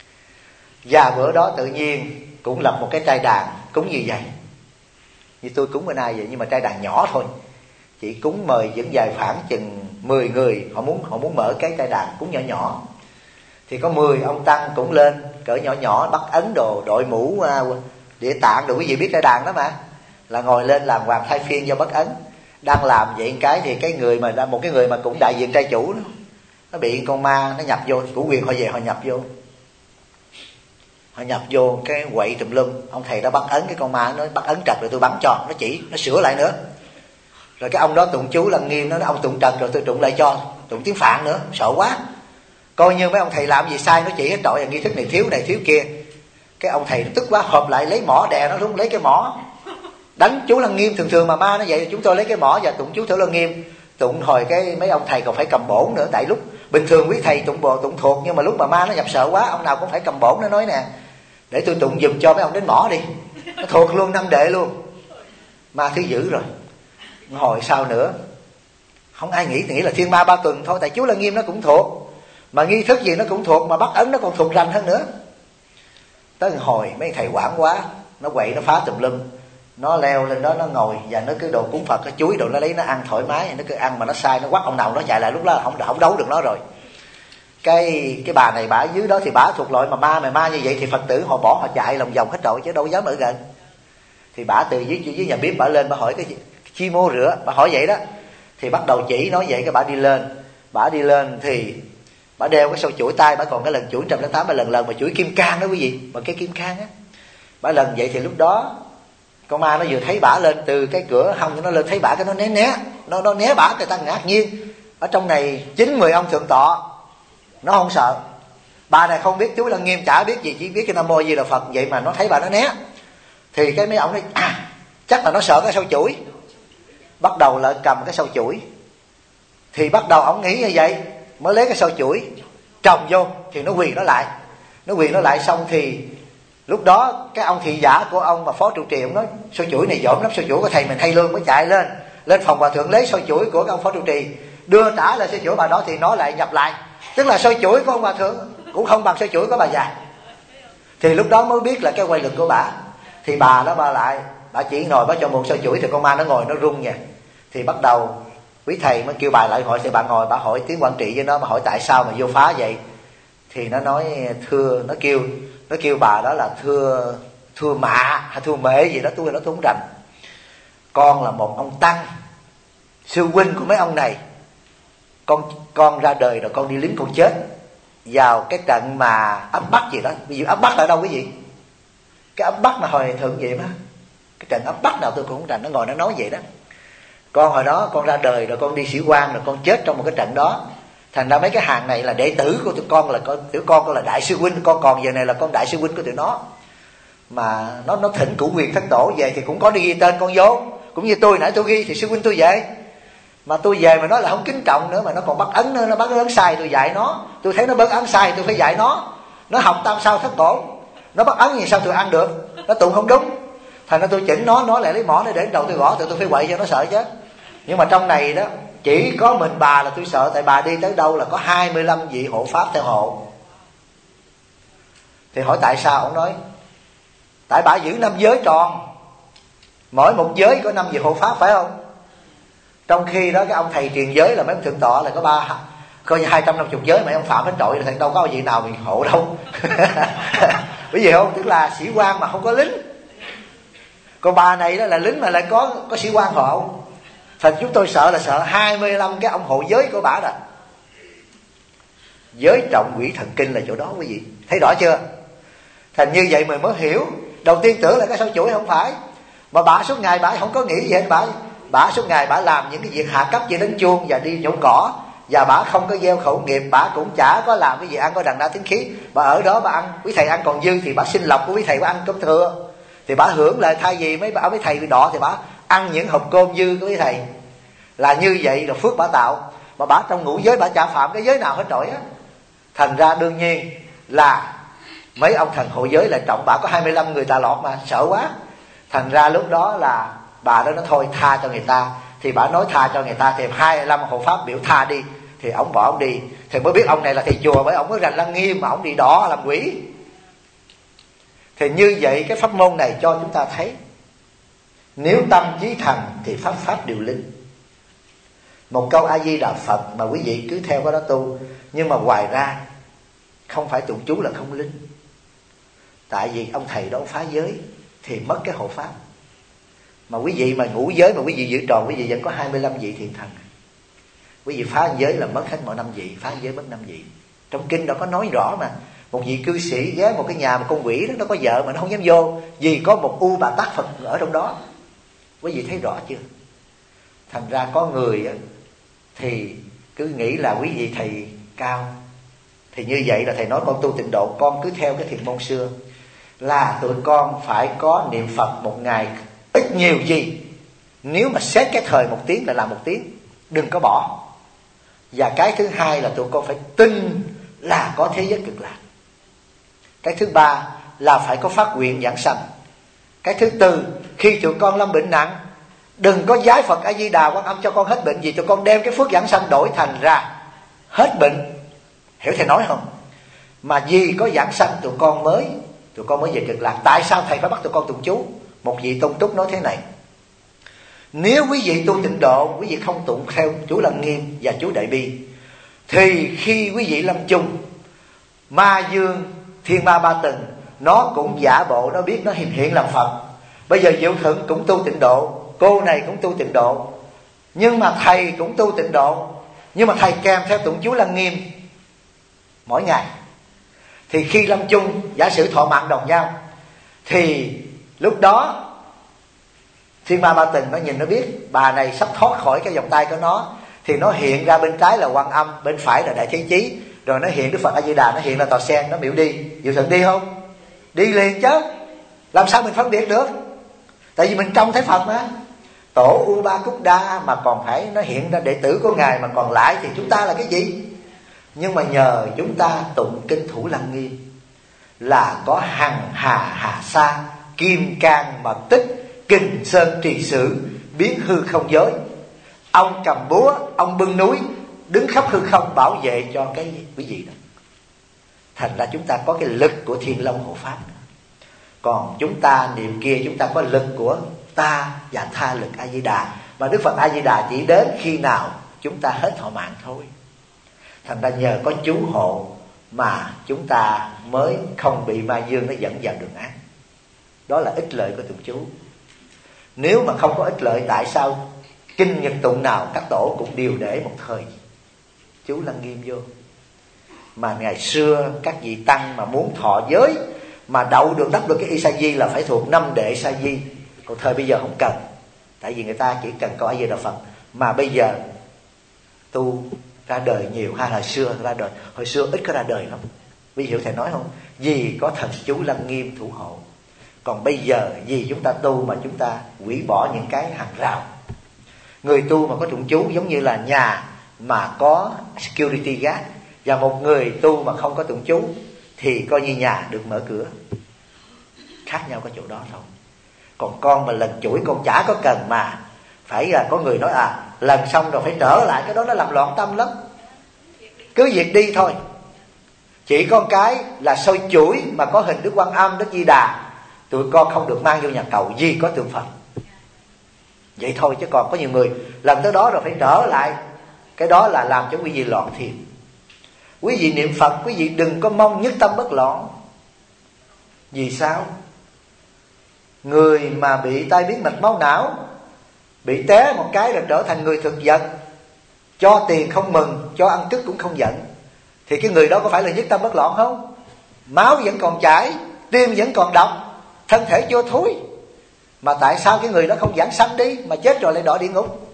Và bữa đó tự nhiên cũng lập một cái trai đàn cúng như vậy, như tôi cúng bữa nay vậy, nhưng mà trai đàn nhỏ thôi, chỉ cúng mời dẫn dài khoảng chừng mười người. Họ muốn họ muốn mở cái trai đàn cúng nhỏ nhỏ, thì có mười ông tăng cũng lên cỡ nhỏ nhỏ, bắt ấn đồ, đội mũ địa tạng đồ. Quý vị biết trai đàn đó mà, là ngồi lên làm hoàng thay phiên do bắt ấn. Đang làm vậy cái thì cái người mà một cái người mà cũng đại diện trai chủ đó, nó bị con ma nó nhập vô, chủ quyền họ về họ nhập vô, họ nhập vô cái quậy tùm lum. Ông thầy đó bắt ấn, cái con ma nó bắt ấn trật rồi tôi bắn cho, nó chỉ nó sửa lại nữa. Rồi cái ông đó tụng chú Lăng Nghiêm, nó nói ông tụng trật rồi tôi tụng lại cho, tụng tiếng Phạn nữa, sợ quá. Coi như mấy ông thầy làm gì sai nó chỉ hết trọi, nghi thức này thiếu này thiếu kia. Cái ông thầy nó tức quá, họp lại lấy mỏ đè nó luôn, lấy cái mỏ đánh chú Lăng Nghiêm. Thường thường mà ma nó vậy, chúng tôi lấy cái mỏ và tụng chú Thủ Lăng Nghiêm. Tụng hồi cái mấy ông thầy còn phải cầm bổn nữa, tại lúc bình thường quý thầy tụng bồ tụng thuộc, nhưng mà lúc mà ma nó nhập sợ quá, ông nào cũng phải cầm bổn. Nó nói nè, để tôi tụng giùm cho mấy ông đến mỏ đi, nó thuộc luôn năm đệ luôn. Ma thứ dữ rồi. Hồi sau nữa không ai nghĩ, nghĩ là thiên ma ba tuần thôi, tại chú Lăng Nghiêm nó cũng thuộc, mà nghi thức gì nó cũng thuộc, mà bắt ấn nó còn thuộc rành hơn nữa. Tới hồi mấy thầy quản quá, nó quậy nó phá tùm lum, nó leo lên đó nó ngồi và nó cứ đồ cúng Phật, cái chuối đồ nó lấy nó ăn thoải mái. Nó cứ ăn mà nó sai, nó quắt ông nào nó chạy lại, lúc đó không không đấu được nó rồi. Cái cái bà này bả ở dưới đó thì bả thuộc loại mà ma mà ma như vậy thì Phật tử họ bỏ họ chạy lòng vòng hết trọi chứ đâu dám ở gần. Thì bả từ dưới dưới nhà bếp bả lên, bả hỏi cái chi mô rửa, bả hỏi vậy đó. Thì bắt đầu chỉ nói vậy, cái bả đi lên, bả đi lên thì bả đeo cái sâu chuỗi tay, bả còn cái lần chuỗi một trăm lẻ tám, bả lần lần mà chuỗi kim cang đó quý vị, bằng cái kim cang á. Bả lần vậy thì lúc đó con ma nó vừa thấy bả lên từ cái cửa hông cho nó lên, thấy bả cái nó né né, nó nó né bả, người ta ngạc nhiên. Ở trong này chín mười ông thượng tọa, nó không sợ. Bà này không biết chú Lăng Nghiêm, chả biết gì, chỉ biết cái Nam Mô Di Đà Phật, vậy mà nó thấy bà nó né. Thì cái mấy ông nói à, chắc là nó sợ cái sâu chuỗi. Bắt đầu lại cầm cái sâu chuỗi. Thì bắt đầu ông nghĩ như vậy, mới lấy cái sâu chuỗi trồng vô, thì nó quỳ nó lại. Nó quỳ nó lại xong thì lúc đó cái ông thị giả của ông mà phó trụ trì, ông nói sâu chuỗi này dỗm lắm, sâu chuỗi của thầy mình hay lương, mới chạy lên lên phòng hòa thượng lấy sâu chuỗi của cái ông phó trụ trì, đưa trả lại sâu chuỗi bà đó, thì nó lại nhập lại. Tức là sâu chuỗi của ông hòa thượng cũng không bằng sâu chuỗi của bà già. Thì lúc đó mới biết là cái quay lực của bà. Thì bà đó bà lại, bà chỉ ngồi bà cho một sâu chuỗi, thì con ma nó ngồi nó rung nha. Thì bắt đầu quý thầy mới kêu bà lại hỏi, thì bà ngồi bà hỏi tiếng Quảng Trị với nó, bà hỏi tại sao mà vô phá vậy. Thì nó nói thưa, nó kêu nó kêu bà đó là thưa thưa mạ hay thưa mẹ gì đó, tôi đó tôi không rành. Con là một ông tăng, sư huynh của mấy ông này. Con con ra đời rồi con đi lính con chết vào cái trận mà ấp Bắc gì đó. Ví dụ ấp Bắc là đâu quý vị? Cái ấp Bắc mà hồi thượng vậy đó. Cái trận ấp Bắc nào tôi cũng không rành. Nó ngồi nó nói vậy đó. Con hồi đó con ra đời rồi con đi sĩ quan rồi con chết trong một cái trận đó. Thành ra mấy cái hàng này là đệ tử của tụi con, là con tụi con con là đại sư huynh, con còn giờ này là con đại sư huynh của tụi nó. Mà nó nó thỉnh cửu quyền thất tổ về thì cũng có đi ghi tên con vô. Cũng như tôi nãy tôi ghi thì sư huynh tôi về. Mà tôi về mà nó là không kính trọng nữa, mà nó còn bắt ấn nữa, nó bắt ấn sai tôi dạy nó. Tôi thấy nó bắt ấn sai tôi phải dạy nó. Nó học tam sao thất bổn, nó bắt ấn gì sao tôi ăn được, nó tụng không đúng. Thành ra tôi chỉnh nó, nó lại lấy mỏ để đến đầu tôi gõ, thì tôi phải quậy cho nó sợ chứ. Nhưng mà trong này đó chỉ có mình bà là tôi sợ, tại bà đi tới đâu là có hai mươi lăm vị hộ pháp theo hộ. Thì hỏi tại sao? Ông nói tại bà giữ năm giới tròn, mỗi một giới có năm vị hộ pháp, phải không? Trong khi đó cái ông thầy truyền giới là mấy ông thượng tọa là có ba coi như hai trăm năm mươi giới, mấy ông phạm hết trội thì đâu có vị nào mình hộ đâu. Bởi vì không, tức là sĩ quan mà không có lính. Còn bà này đó là lính mà lại có có sĩ quan hộ. Thành chúng tôi sợ là sợ hai mươi lăm cái ông hộ giới của bà đó. Giới trọng quỷ thần kinh là chỗ đó quý vị. Thấy rõ chưa? Thành như vậy mình mới hiểu. Đầu tiên tưởng là cái sâu chuỗi, không phải. Mà bà suốt ngày bà không có nghĩ gì hết. Bà bà suốt ngày bà làm những cái việc hạ cấp, chơi đánh chuông và đi nhổ cỏ. Và bà không có gieo khẩu nghiệp. Bà cũng chả có làm cái gì ăn có đằng đa tính khí. Bà ở đó bà ăn, quý thầy ăn còn dư thì bà xin lọc của quý thầy bà ăn cơm thừa. Thì bà hưởng lại, thay vì mấy bà mấy thầy bị đọ thì bà ăn những hộp cơm dư của quý thầy. Là như vậy là phước bà tạo. Mà bà trong ngũ giới bà chả phạm cái giới nào hết trội á. Thành ra đương nhiên là mấy ông thần hộ giới là trọng bà, có hai mươi lăm người tà lọt mà sợ quá. Thành ra lúc đó là bà đó nó thôi tha cho người ta. Thì bà nói tha cho người ta thì hai mươi lăm hộ pháp biểu tha đi. Thì ông bỏ ông đi. Thì mới biết ông này là thầy chùa, bởi ông có rành Lăng Nghiêm mà ông đi đỏ làm quỷ. Thì như vậy cái pháp môn này cho chúng ta thấy nếu tâm trí thành thì pháp pháp đều linh. Một câu A Di Đà Phật mà quý vị cứ theo cái đó tu. Nhưng mà ngoài ra không phải tụng chú là không linh. Tại vì ông thầy đó phá giới thì mất cái hộ pháp. Mà quý vị mà ngũ giới mà quý vị giữ tròn, quý vị vẫn có hai mươi lăm vị thiện thần. Quý vị phá giới là mất hết mọi năm vị, phá giới mất năm vị. Trong kinh đó có nói rõ mà. Một vị cư sĩ ghé một cái nhà một con quỷ đó, nó có vợ mà nó không dám vô, vì có một U Bà Tát Phật ở trong đó. Quý vị thấy rõ chưa? Thành ra có người á, thì cứ nghĩ là quý vị thầy cao. Thì như vậy là thầy nói con tu tịnh độ, con cứ theo cái thiền môn xưa. Là tụi con phải có niệm Phật một ngày ít nhiều gì. Nếu mà xét cái thời một tiếng là làm một tiếng, đừng có bỏ. Và cái thứ hai là tụi con phải tin là có thế giới cực lạc. Cái thứ ba là phải có phát nguyện giảng sanh. Cái thứ tư, khi tụi con lâm bệnh nặng, đừng có giái Phật A Di Đà Quan Âm cho con hết bệnh, vì tụi con đem cái phước giảng sanh đổi thành ra hết bệnh. Hiểu thầy nói không? Mà vì có giảng sanh tụi con mới tụi con mới về cực lạc. Tại sao thầy phải bắt tụi con tụng chú? Một vị Tôn Túc nói thế này: nếu quý vị tu tịnh độ, quý vị không tụng theo chú Lăng Nghiêm và chú Đại Bi, thì khi quý vị lâm chung, ma dương thiên ma ba từng nó cũng giả bộ, nó biết nó hiện hiện làm Phật. Bây giờ Diệu Thuận cũng tu tịnh độ, cô này cũng tu tịnh độ, nhưng mà thầy cũng tu tịnh độ, nhưng mà thầy kèm theo tụng chú Lăng Nghiêm mỗi ngày. Thì khi lâm chung, giả sử thọ mạng đồng nhau, thì lúc đó thiên ma ba từng nó nhìn nó biết bà này sắp thoát khỏi cái vòng tay của nó, thì nó hiện ra bên trái là Quan Âm, bên phải là Đại Thế Chí, rồi nó hiện Đức Phật A Di Đà, nó hiện là Tòa Sen, nó biểu đi. Diệu Thuận đi không? Đi liền chứ. Làm sao mình phân biệt được? Tại vì mình trông thấy Phật mà. Tổ U Ba Cúc Đa mà còn phải nó hiện ra đệ tử của Ngài, mà còn lại thì chúng ta là cái gì? Nhưng mà nhờ chúng ta tụng kinh Thủ Lăng Nghiêm là có hằng hà hà sa, kim cang mật tích, kình sơn trì sử, biến hư không giới. Ông cầm búa, ông bưng núi, đứng khắp hư không bảo vệ cho cái quý vị đó. Thành ra chúng ta có cái lực của Thiên Long Hộ Pháp. Còn chúng ta niệm kia, chúng ta có lực của ta và tha lực A Di Đà. Mà Đức Phật A Di Đà chỉ đến khi nào chúng ta hết thọ mạng thôi. Thành ra nhờ có chú hộ mà chúng ta mới không bị ma dương nó dẫn vào đường ác. Đó là ích lợi của tụng chú. Nếu mà không có ích lợi, tại sao kinh nhật tụng nào các tổ cũng đều để một thời chú Lăng Nghiêm vô? Mà ngày xưa các vị tăng mà muốn thọ giới mà đậu được đắp được cái y sa di là phải thuộc năm đệ sa di. Còn thời bây giờ không cần, tại vì người ta chỉ cần câu A Di Đà Phật. Mà bây giờ tu ra đời nhiều, hay hồi xưa ra đời, hồi xưa ít có ra đời lắm. Quý vị hiểu thầy nói không? Vì có thần chú Lăng Nghiêm thủ hộ. Còn bây giờ vì chúng ta tu mà chúng ta hủy bỏ những cái hàng rào. Người tu mà có tụng chú giống như là nhà mà có security guard, và một người tu mà không có tụng chú thì coi như nhà được mở cửa. Khác nhau có chỗ đó thôi. Còn con mà lần chuỗi con chả có cần mà phải là có người nói à lần xong rồi phải trở lại, cái đó nó làm loạn tâm lắm. Cứ việc đi thôi. Chỉ con cái là soi chuỗi mà có hình Đức Quan Âm, Đức Di Đà, tụi con không được mang vô nhà cầu vì có tượng Phật. Vậy thôi, chứ còn có nhiều người lần tới đó rồi phải trở lại, cái đó là làm cho quý vị loạn thiền. Quý vị niệm Phật, quý vị đừng có mong nhất tâm bất loạn. Vì sao? Người mà bị tai biến mạch máu não, bị té một cái là trở thành người thực vật, cho tiền không mừng, cho ăn cứt cũng không giận, thì cái người đó có phải là nhất tâm bất loạn không? Máu vẫn còn chảy, tim vẫn còn đập, thân thể chưa thối. Mà tại sao cái người đó không giảng sanh đi, mà chết rồi lại đọa địa ngục?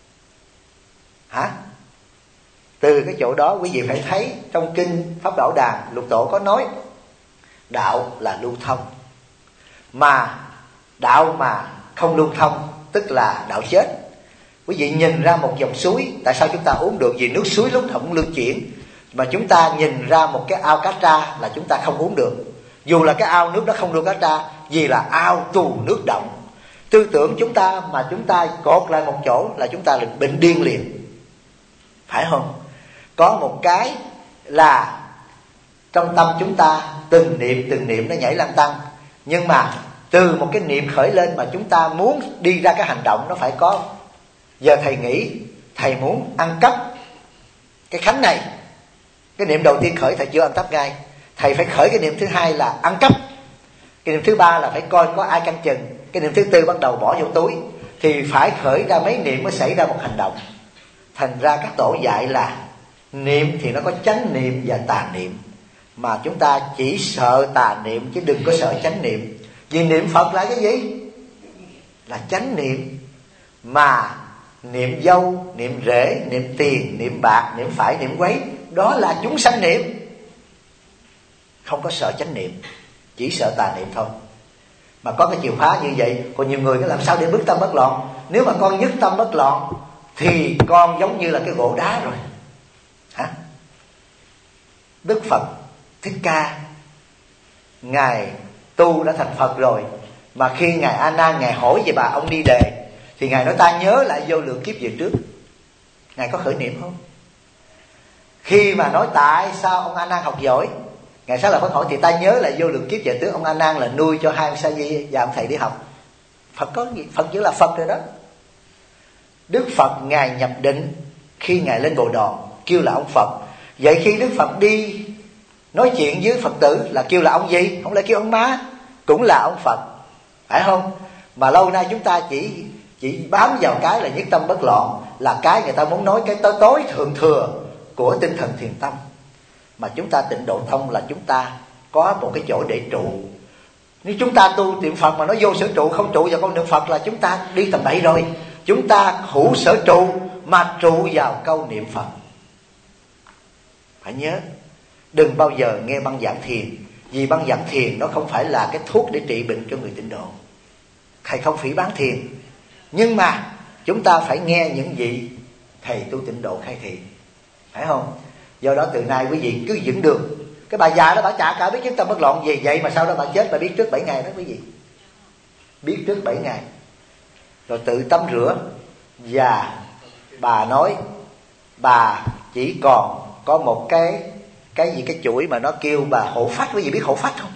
Hả? Từ cái chỗ đó quý vị phải thấy trong kinh Pháp Bảo Đàn, Lục Tổ có nói đạo là lưu thông. Mà đạo mà không lưu thông tức là đạo chết. Quý vị nhìn ra một dòng suối, tại sao chúng ta uống được? Vì nước suối lúc nào cũng lưu chuyển. Mà chúng ta nhìn ra một cái ao cá tra là chúng ta không uống được, dù là cái ao nước đó không nuôi cá tra, vì là ao tù nước động. Tư tưởng chúng ta mà chúng ta cột lại một chỗ là chúng ta bị bệnh điên liền, phải không? Có một cái là trong tâm chúng ta từng niệm từng niệm nó nhảy lăn tăng, nhưng mà từ một cái niệm khởi lên mà chúng ta muốn đi ra cái hành động nó phải có. Giờ thầy nghĩ thầy muốn ăn cắp cái khánh này, cái niệm đầu tiên khởi thầy chưa ăn cắp ngay, thầy phải khởi cái niệm thứ hai là ăn cắp, cái niệm thứ ba là phải coi có ai canh chừng, cái niệm thứ tư bắt đầu bỏ vô túi. Thì phải khởi ra mấy niệm mới xảy ra một hành động. Thành ra các tổ dạy là niệm thì nó có chánh niệm và tà niệm, mà chúng ta chỉ sợ tà niệm chứ đừng có sợ chánh niệm. Vì niệm Phật là cái gì? Là chánh niệm. Mà niệm dâu, niệm rễ, niệm tiền, niệm bạc, niệm phải, niệm quấy, đó là chúng sanh niệm. Không có sợ chánh niệm, chỉ sợ tà niệm thôi. Mà có cái chìa khóa như vậy. Còn nhiều người nó làm sao để bước tâm bất loạn? Nếu mà con nhất tâm bất loạn thì con giống như là cái gỗ đá rồi. Hả? Đức Phật Thích Ca, Ngài tu đã thành Phật rồi, mà khi Ngài A Nan Ngài hỏi về bà ông Ni Đề thì Ngài nói ta nhớ lại vô lượng kiếp về trước. Ngài có khởi niệm không? Khi mà nói tại sao ông A Nan học giỏi, Ngài sáng là Phật hỏi thì ta nhớ lại vô lượng kiếp về trước ông A Nan là nuôi cho hai ông sa di và ông thầy đi học. Phật có gì? Phật chỉ là Phật rồi đó. Đức Phật Ngài nhập định khi Ngài lên Bồ Đòn kêu là ông Phật. Vậy khi Đức Phật đi nói chuyện với Phật tử là kêu là ông gì? Không lại kêu ông má, cũng là ông Phật, phải không? Mà lâu nay chúng ta chỉ chỉ bám vào cái là nhất tâm bất loạn, là cái người ta muốn nói cái tối tối thượng thừa của tinh thần thiền tâm. Mà chúng ta Tịnh Độ Tông là chúng ta có một cái chỗ để trụ. Nếu chúng ta tu tiệm Phật mà nó vô sở trụ, không trụ vào con niệm Phật là chúng ta đi tầm bậy rồi. Chúng ta hữu sở trụ mà trụ vào câu niệm Phật. Phải nhớ, đừng bao giờ nghe băng giảng thiền, vì băng giảng thiền nó không phải là cái thuốc để trị bệnh cho người Tịnh Độ. Thầy không phỉ bán thiền, nhưng mà chúng ta phải nghe những gì thầy tu Tịnh Độ khai thị, phải không? Do đó từ nay quý vị cứ vững đường. Cái bà già đó bà chả cả biết nhất tâm bất loạn gì, vậy mà sau đó bà chết bà biết trước bảy ngày đó quý vị. Biết trước bảy ngày. Rồi tự tắm rửa. Và bà nói bà chỉ còn có một cái cái gì cái chuỗi mà nó kêu bà hộ phách. Quý vị biết hộ phách không?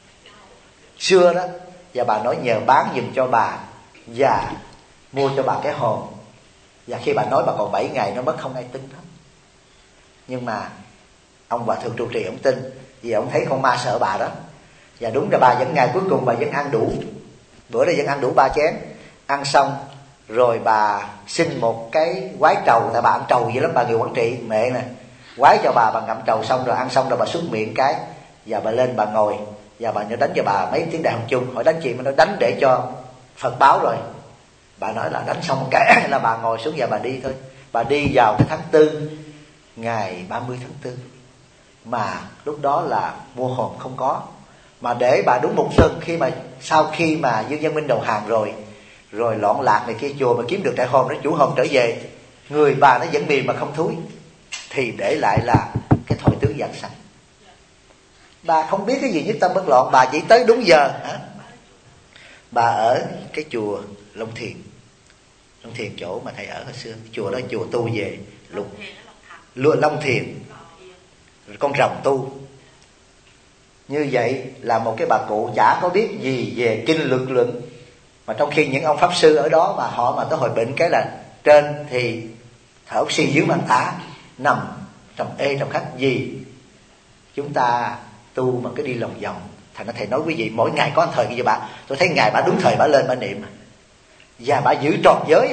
Xưa đó. Và bà nói nhờ bán giùm cho bà và mua cho bà cái hồn. Và khi bà nói bà còn bảy ngày nó mất, không ai tin hết. Nhưng mà ông Hòa Thượng trụ trì ông tin, vì ông thấy con ma sợ bà đó. Và đúng là bà vẫn ngày cuối cùng bà vẫn ăn đủ Bữa đó vẫn ăn đủ ba chén. Ăn xong rồi bà xin một cái quái trầu, tại bà ăn trầu vậy lắm, bà người Quảng Trị mẹ nè, quái cho bà bà ngậm trầu xong rồi ăn xong rồi bà xuất miệng cái, và bà lên bà ngồi, và bà nhớ đánh cho bà mấy tiếng Đại Hồng Chung. Hỏi đánh chị, mà nói đánh để cho Phật báo rồi. Bà nói là đánh xong một cái là bà ngồi xuống và bà đi thôi. Bà đi vào cái tháng tư, ngày ba mươi tháng tư, mà lúc đó là mua hồn không có. Mà để bà đúng một tuần, khi mà sau khi mà Dương Văn Minh đầu hàng rồi, rồi loạn lạc này kia, chùa mà kiếm được đại hồn, nó chủ hồn trở về, người bà nó vẫn mềm mà không thúi, thì để lại là cái thổi tướng giảng sanh. Bà không biết cái gì nhất tâm bất loạn, bà chỉ tới đúng giờ. Hả? Bà ở cái chùa Long Thiền. Long Thiền chỗ mà thầy ở hồi xưa, chùa đó chùa tu về lục luôn Long Thiền, con rồng tu. Như vậy là một cái bà cụ chả có biết gì về kinh lực luận, mà trong khi những ông pháp sư ở đó mà họ mà tới hồi bệnh cái là trên thì thở oxy, dưới mang tả, nằm trong ê trong khách gì. Chúng ta tu mà cái đi lòng vòng. Thành ra thầy nói quý vị, mỗi ngày có một thời như bà, tôi thấy ngày bà đúng thời bà lên bà niệm, và bà giữ trọn giới,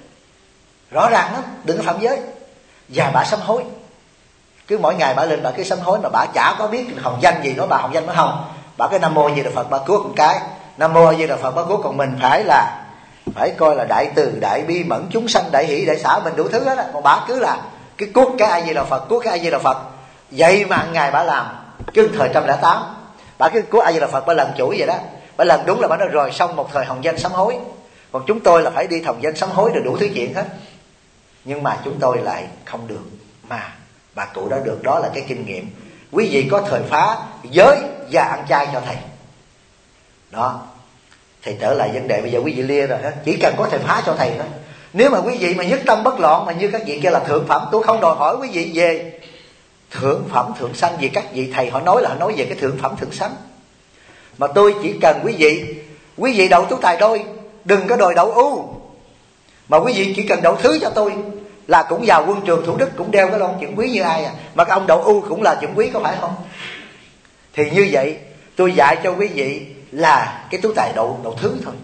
rõ ràng lắm, đừng có phạm giới. Và bà sám hối, cứ mỗi ngày bà lên bà cứ sám hối, mà bà chả có biết hồng danh gì. Nói bà hồng danh nó không, bà cái Nam Mô A Di Đà Phật bà cứu một cái, Nam Mô A Di Đà Phật bà cứu. Còn mình phải là phải coi là đại từ đại bi mẫn chúng sanh, đại hỷ đại xả, mình đủ thứ hết á. Còn bà cứ là cái cuốc cái A Di Đà Phật, cuốc cái A Di Đà Phật. Vậy mà ngày bà làm cứ thời trăm lẻ tám, bà cứ cuốc A Di Đà Phật bà lần chuỗi vậy đó. Bà lần đúng là bà nói rồi xong một thời hồng danh sám hối. Còn chúng tôi là phải đi hồng danh sám hối rồi đủ thứ chuyện hết. Nhưng mà chúng tôi lại không được, mà bà cụ đã được. Đó là cái kinh nghiệm. Quý vị có thời phá giới và ăn chay cho thầy. Đó. Thầy trở lại vấn đề bây giờ quý vị lia rồi hết. Chỉ cần có thời phá cho thầy thôi. Nếu mà quý vị mà nhất tâm bất loạn, mà như các vị kia là thượng phẩm, tôi không đòi hỏi quý vị về thượng phẩm thượng sanh. Vì các vị thầy họ nói là họ nói về cái thượng phẩm thượng sanh. Mà tôi chỉ cần quý vị, quý vị đậu tú tài đôi, đừng có đòi đậu ưu. Mà quý vị chỉ cần đậu thứ cho tôi là cũng vào quân trường Thủ Đức, cũng đeo cái lon chuẩn quý như ai à. Mà các ông đậu ưu cũng là chuẩn quý, có phải không? Thì như vậy tôi dạy cho quý vị là cái tú tài đậu đậu thứ thôi.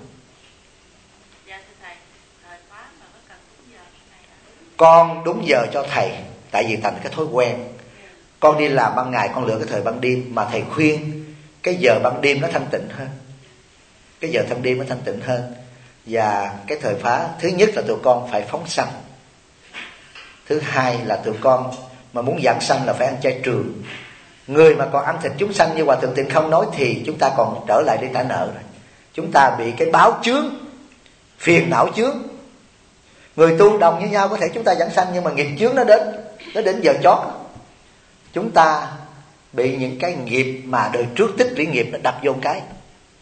Con đúng giờ cho thầy, tại vì thành cái thói quen. Con đi làm ban ngày, con lựa cái thời ban đêm. Mà thầy khuyên cái giờ ban đêm nó thanh tịnh hơn, cái giờ ban đêm nó thanh tịnh hơn. Và cái thời phá, thứ nhất là tụi con phải phóng sanh. Thứ hai là tụi con mà muốn giảng sanh là phải ăn chay trường. Người mà còn ăn thịt chúng sanh như Hòa Thượng Tịnh Không nói thì chúng ta còn trở lại đi trả nợ rồi. Chúng ta bị cái báo chướng, phiền não chướng. Người tu đồng như nhau, có thể chúng ta giảng sanh, nhưng mà nghiệp chướng nó đến, nó đến giờ chót. Chúng ta bị những cái nghiệp mà đời trước tích lũy nghiệp nó đập vô một cái.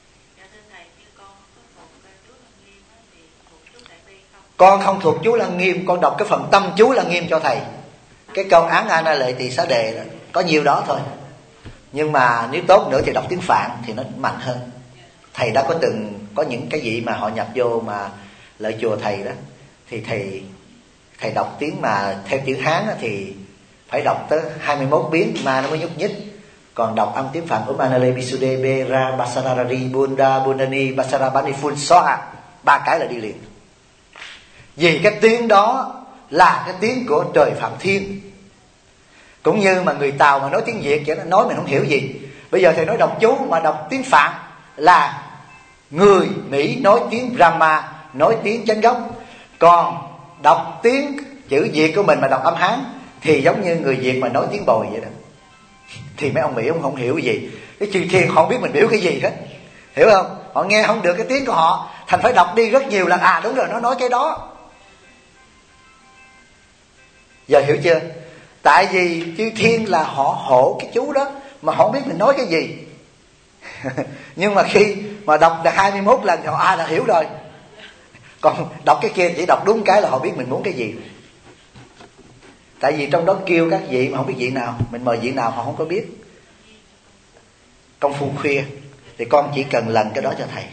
Con không thuộc chú Lăng Nghiêm, con đọc cái phần tâm chú Lăng Nghiêm cho thầy. Cái câu án A Na Lệ Tỳ Xá Đề đó, có nhiều đó thôi. Nhưng mà nếu tốt nữa thì đọc tiếng Phạn thì nó mạnh hơn. Thầy đã có từng có những cái gì mà họ nhập vô mà lợi chùa thầy đó, thì thầy thầy đọc tiếng mà theo chữ Hán thì phải đọc tới hai mươi mốt biến mà nó mới nhúc nhích. Còn đọc âm tiếng Phạn Om Anale Bisude Bera Basarari Bunda Bundani Basarabani Phun Soa, ba cái là đi liền. Vì cái tiếng đó là cái tiếng của trời Phạm Thiên. Cũng như mà người Tàu mà nói tiếng Việt vậy, nói mình không hiểu gì. Bây giờ thầy nói đọc chú mà đọc tiếng Phạn là người Mỹ nói tiếng Brahma, nói tiếng chánh gốc. Còn đọc tiếng chữ Việt của mình mà đọc âm Hán thì giống như người Việt mà nói tiếng Bồi vậy đó. Thì mấy ông Mỹ cũng không hiểu gì. Cái chữ Thiên họ không biết mình biểu cái gì hết, hiểu không? Họ nghe không được cái tiếng của họ, thành phải đọc đi rất nhiều lần. À đúng rồi, nó nói cái đó. Giờ hiểu chưa? Tại vì chư Thiên là họ hộ cái chú đó, mà họ không biết mình nói cái gì. Nhưng mà khi mà đọc là hai mươi mốt lần thì họ à là hiểu rồi. Còn đọc cái kia chỉ đọc đúng cái là họ biết mình muốn cái gì. Tại vì trong đó kêu các vị mà không biết vị nào, mình mời vị nào họ không có biết. Công phu khuya thì con chỉ cần lần cái đó cho thầy.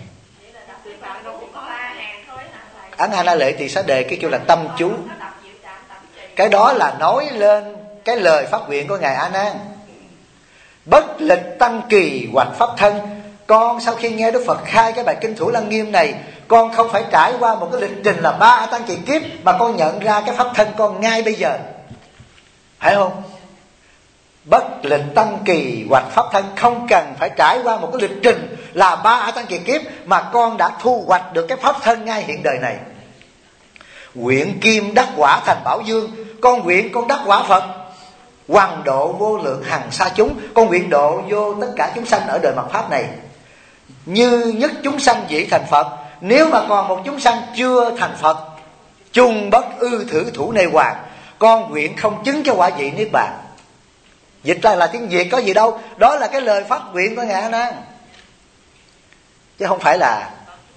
Án A Na Lệ Tỳ Xá Đề cái kêu là tâm chú. Cái đó là nói lên cái lời phát nguyện của Ngài A Nan. Bất lịch tăng kỳ hoạch pháp thân, con sau khi nghe Đức Phật khai cái bài kinh Thủ Lăng Nghiêm này, con không phải trải qua một cái lịch trình là ba A Tăng kỳ kiếp, mà con nhận ra cái pháp thân con ngay bây giờ, phải không? Bất lịch tăng kỳ hoạch pháp thân, không cần phải trải qua một cái lịch trình là ba A Tăng kỳ kiếp, mà con đã thu hoạch được cái pháp thân ngay hiện đời này. Nguyện kim đắc quả thành Bảo Dương, con nguyện con đắc quả Phật, hoằng độ vô lượng hằng sa chúng, con nguyện độ vô tất cả chúng sanh ở đời mạt pháp này. Như nhất chúng sanh dĩ thành Phật, nếu mà còn một chúng sanh chưa thành Phật, chung bất ư thử thủ nê hoàng, con nguyện không chứng cho quả vị niết bàn. Dịch ra là tiếng Việt có gì đâu, đó là cái lời phát nguyện của Ngài A Nan, chứ không phải là.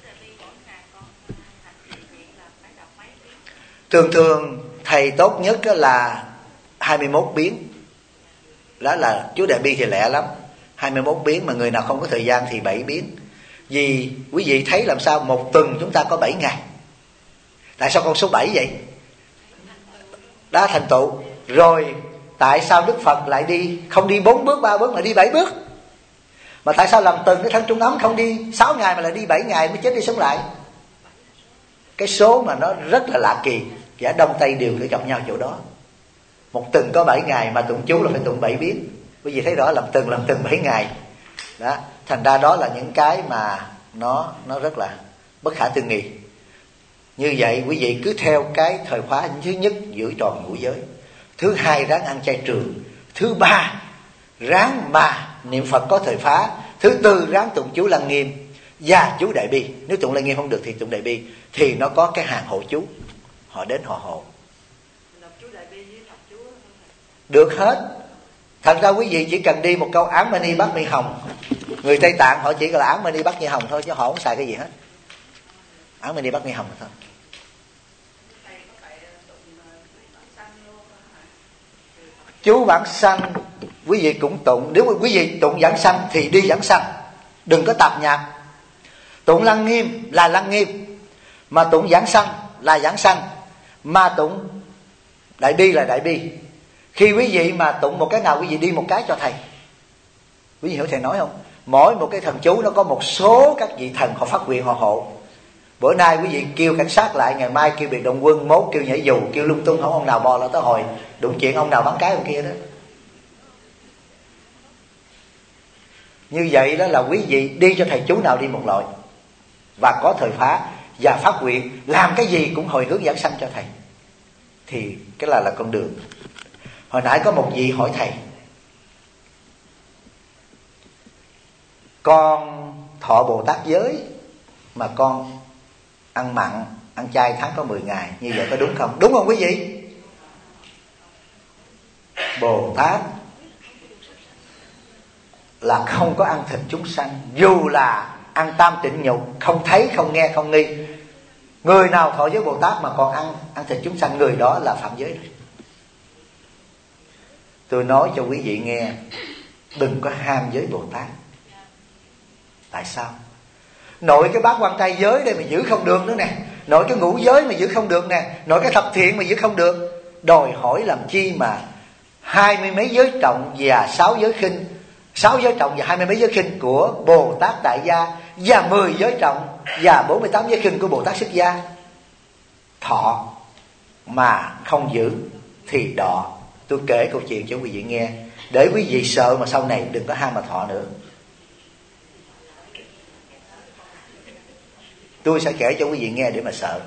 Thường thường thầy tốt nhất là hai mươi mốt biến. Đó là chú Đại Bi thì lẹ lắm, hai mươi mốt biến, mà người nào không có thời gian thì bảy biến. Vì quý vị thấy làm sao một tuần chúng ta có bảy ngày. Tại sao con số bảy vậy? Đã thành tựu. Rồi tại sao Đức Phật lại đi không đi bốn bước ba bước mà đi bảy bước? Mà tại sao làm từng cái thân trung ấm không đi sáu ngày mà lại đi bảy ngày mới chết đi sống lại? Cái số mà nó rất là lạ kỳ, và Đông Tây đều cứ gặp nhau chỗ đó. Một tuần có bảy ngày mà tụng chú là phải tụng bảy biến. Quý vị thấy rõ, làm tuần làm tuần bảy ngày. Đó, thành ra đó là những cái mà nó nó rất là bất khả tư nghị. Như vậy quý vị cứ theo cái thời khóa. Thứ nhất, giữ tròn ngũ giới. Thứ hai, ráng ăn chay trường. Thứ ba, ráng mà niệm Phật có thời phá. Thứ tư, ráng tụng chú Lăng Nghiêm và chú Đại Bi. Nếu tụng Lăng Nghiêm không được thì tụng Đại Bi, thì nó có cái hàng hộ chú, họ đến họ hộ. Được hết. Thật ra quý vị chỉ cần đi một câu Án Mani Bát Ni Hồng. Người Tây Tạng họ chỉ là Án Mani Bát Ni Hồng thôi, chứ họ không xài cái gì hết. Án Mani Bát Ni Hồng thôi. Chú Vãng Sanh quý vị cũng tụng. Nếu quý vị tụng Vãng Sanh thì đi Vãng Sanh, đừng có tạp nhạp. Tụng Lăng Nghiêm là Lăng Nghiêm, mà tụng Vãng Sanh là Vãng Sanh, mà tụng Đại Bi là Đại Bi. Khi quý vị mà tụng một cái nào, quý vị đi một cái cho thầy. Quý vị hiểu thầy nói không? Mỗi một cái thần chú nó có một số các vị thần họ phát nguyện họ hộ. Bữa nay quý vị kêu cảnh sát lại, ngày mai kêu biệt động quân, mốt kêu nhảy dù, kêu lung tung, không ông nào bò là tới hồi đụng chuyện ông nào bắn cái ông kia đó. Như vậy đó là quý vị đi cho thầy chú nào đi một loại, và có thời phá và phát nguyện, làm cái gì cũng hồi hướng giảng sanh cho thầy, thì cái là là con đường. Hồi nãy có một vị hỏi thầy, con thọ Bồ Tát giới mà con ăn mặn, ăn chay tháng có mười ngày, như vậy có đúng không? Đúng không quý vị? Bồ Tát là không có ăn thịt chúng sanh, dù là ăn tam tịnh nhục, không thấy, không nghe, không nghi. Người nào thọ giới Bồ Tát mà còn ăn ăn thịt chúng sanh, người đó là phạm giới. Tôi nói cho quý vị nghe, đừng có ham giới Bồ Tát. Tại sao? Nội cái bát quan trai giới đây mà giữ không được nữa nè, nội cái ngũ giới mà giữ không được nè, nội cái thập thiện mà giữ không được, đòi hỏi làm chi mà hai mươi mấy giới trọng và sáu giới khinh, sáu giới trọng và hai mươi mấy giới khinh của Bồ Tát Đại Gia, và mười giới trọng và bốn mươi tám giới khinh của Bồ Tát Xuất Gia. Thọ mà không giữ thì đọ. Tôi kể câu chuyện cho quý vị nghe, để quý vị sợ mà sau này đừng có ham mà thọ nữa. Tôi sẽ kể cho quý vị nghe để mà sợ.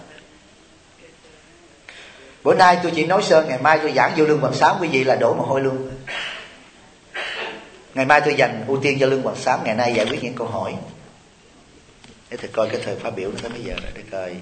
Bữa nay tôi chỉ nói sơ, ngày mai tôi giảng vô Lương Hoàng Sám, quý vị là đổ mồ hôi luôn. Ngày mai tôi dành ưu tiên cho Lương Hoàng Sám, ngày nay giải quyết những câu hỏi. Để thầy coi cái thời phát biểu nó tới mấy giờ rồi, để coi.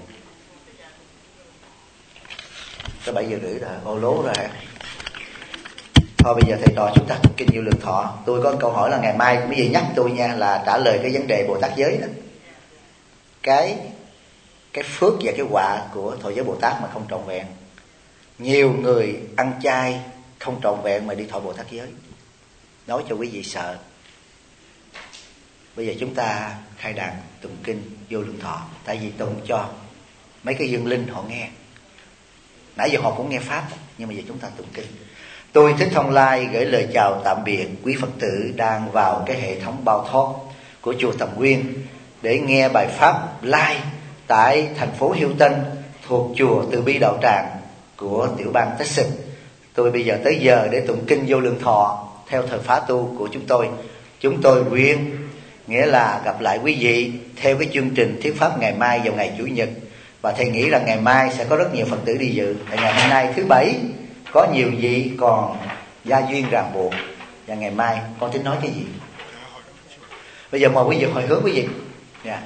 Tới bảy giờ rưỡi rồi, ô lố rồi hả? Thôi bây giờ thầy trò chúng ta kinh Vô Lượng Thọ. Tôi có câu hỏi là ngày mai quý vị nhắc tôi nha, là trả lời cái vấn đề Bồ Tát giới đó. Cái cái phước và cái họa của thọ giới Bồ Tát mà không trọn vẹn. Nhiều người ăn chay không trọn vẹn mà đi thọ Bồ Tát giới. Nói cho quý vị sợ. Bây giờ chúng ta khai đàn tụng kinh Vô Lượng Thọ, tại vì tụng cho mấy cái dương linh họ nghe. Nãy giờ họ cũng nghe pháp, nhưng mà giờ chúng ta tụng kinh. Tôi Thích Thông Lai gửi lời chào tạm biệt quý Phật tử đang vào cái hệ thống bao thoát của chùa Tầm Nguyên để nghe bài pháp live tại thành phố Hilton thuộc chùa Từ Bi Đạo Tràng của tiểu bang Texas. Tôi bây giờ tới giờ để tụng kinh Vô Lượng Thọ theo thời phá tu của chúng tôi. Chúng tôi nguyện nghĩa là gặp lại quý vị theo cái chương trình thuyết pháp ngày mai vào ngày Chủ nhật, và thầy nghĩ là ngày mai sẽ có rất nhiều Phật tử đi dự. Tại ngày hôm nay thứ bảy có nhiều vị còn gia duyên ràng buộc, và ngày mai con tính nói cái gì? Bây giờ mời quý vị hồi hướng quý vị. Yeah.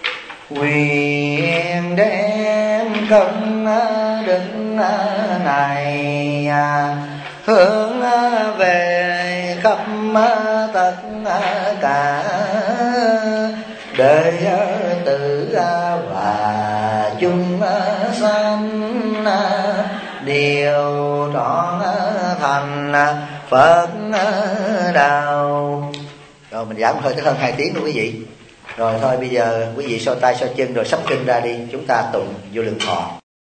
Nguyện đem công đức này hướng về khắp tất cả đệ tử và chúng sanh đều trọn thành Phật đạo. Rồi mình giảm hơi tới hơn hai tiếng luôn quý vị. Rồi thôi bây giờ quý vị so tay so chân rồi sắp kinh ra đi, chúng ta tụng Vô Lượng Thọ.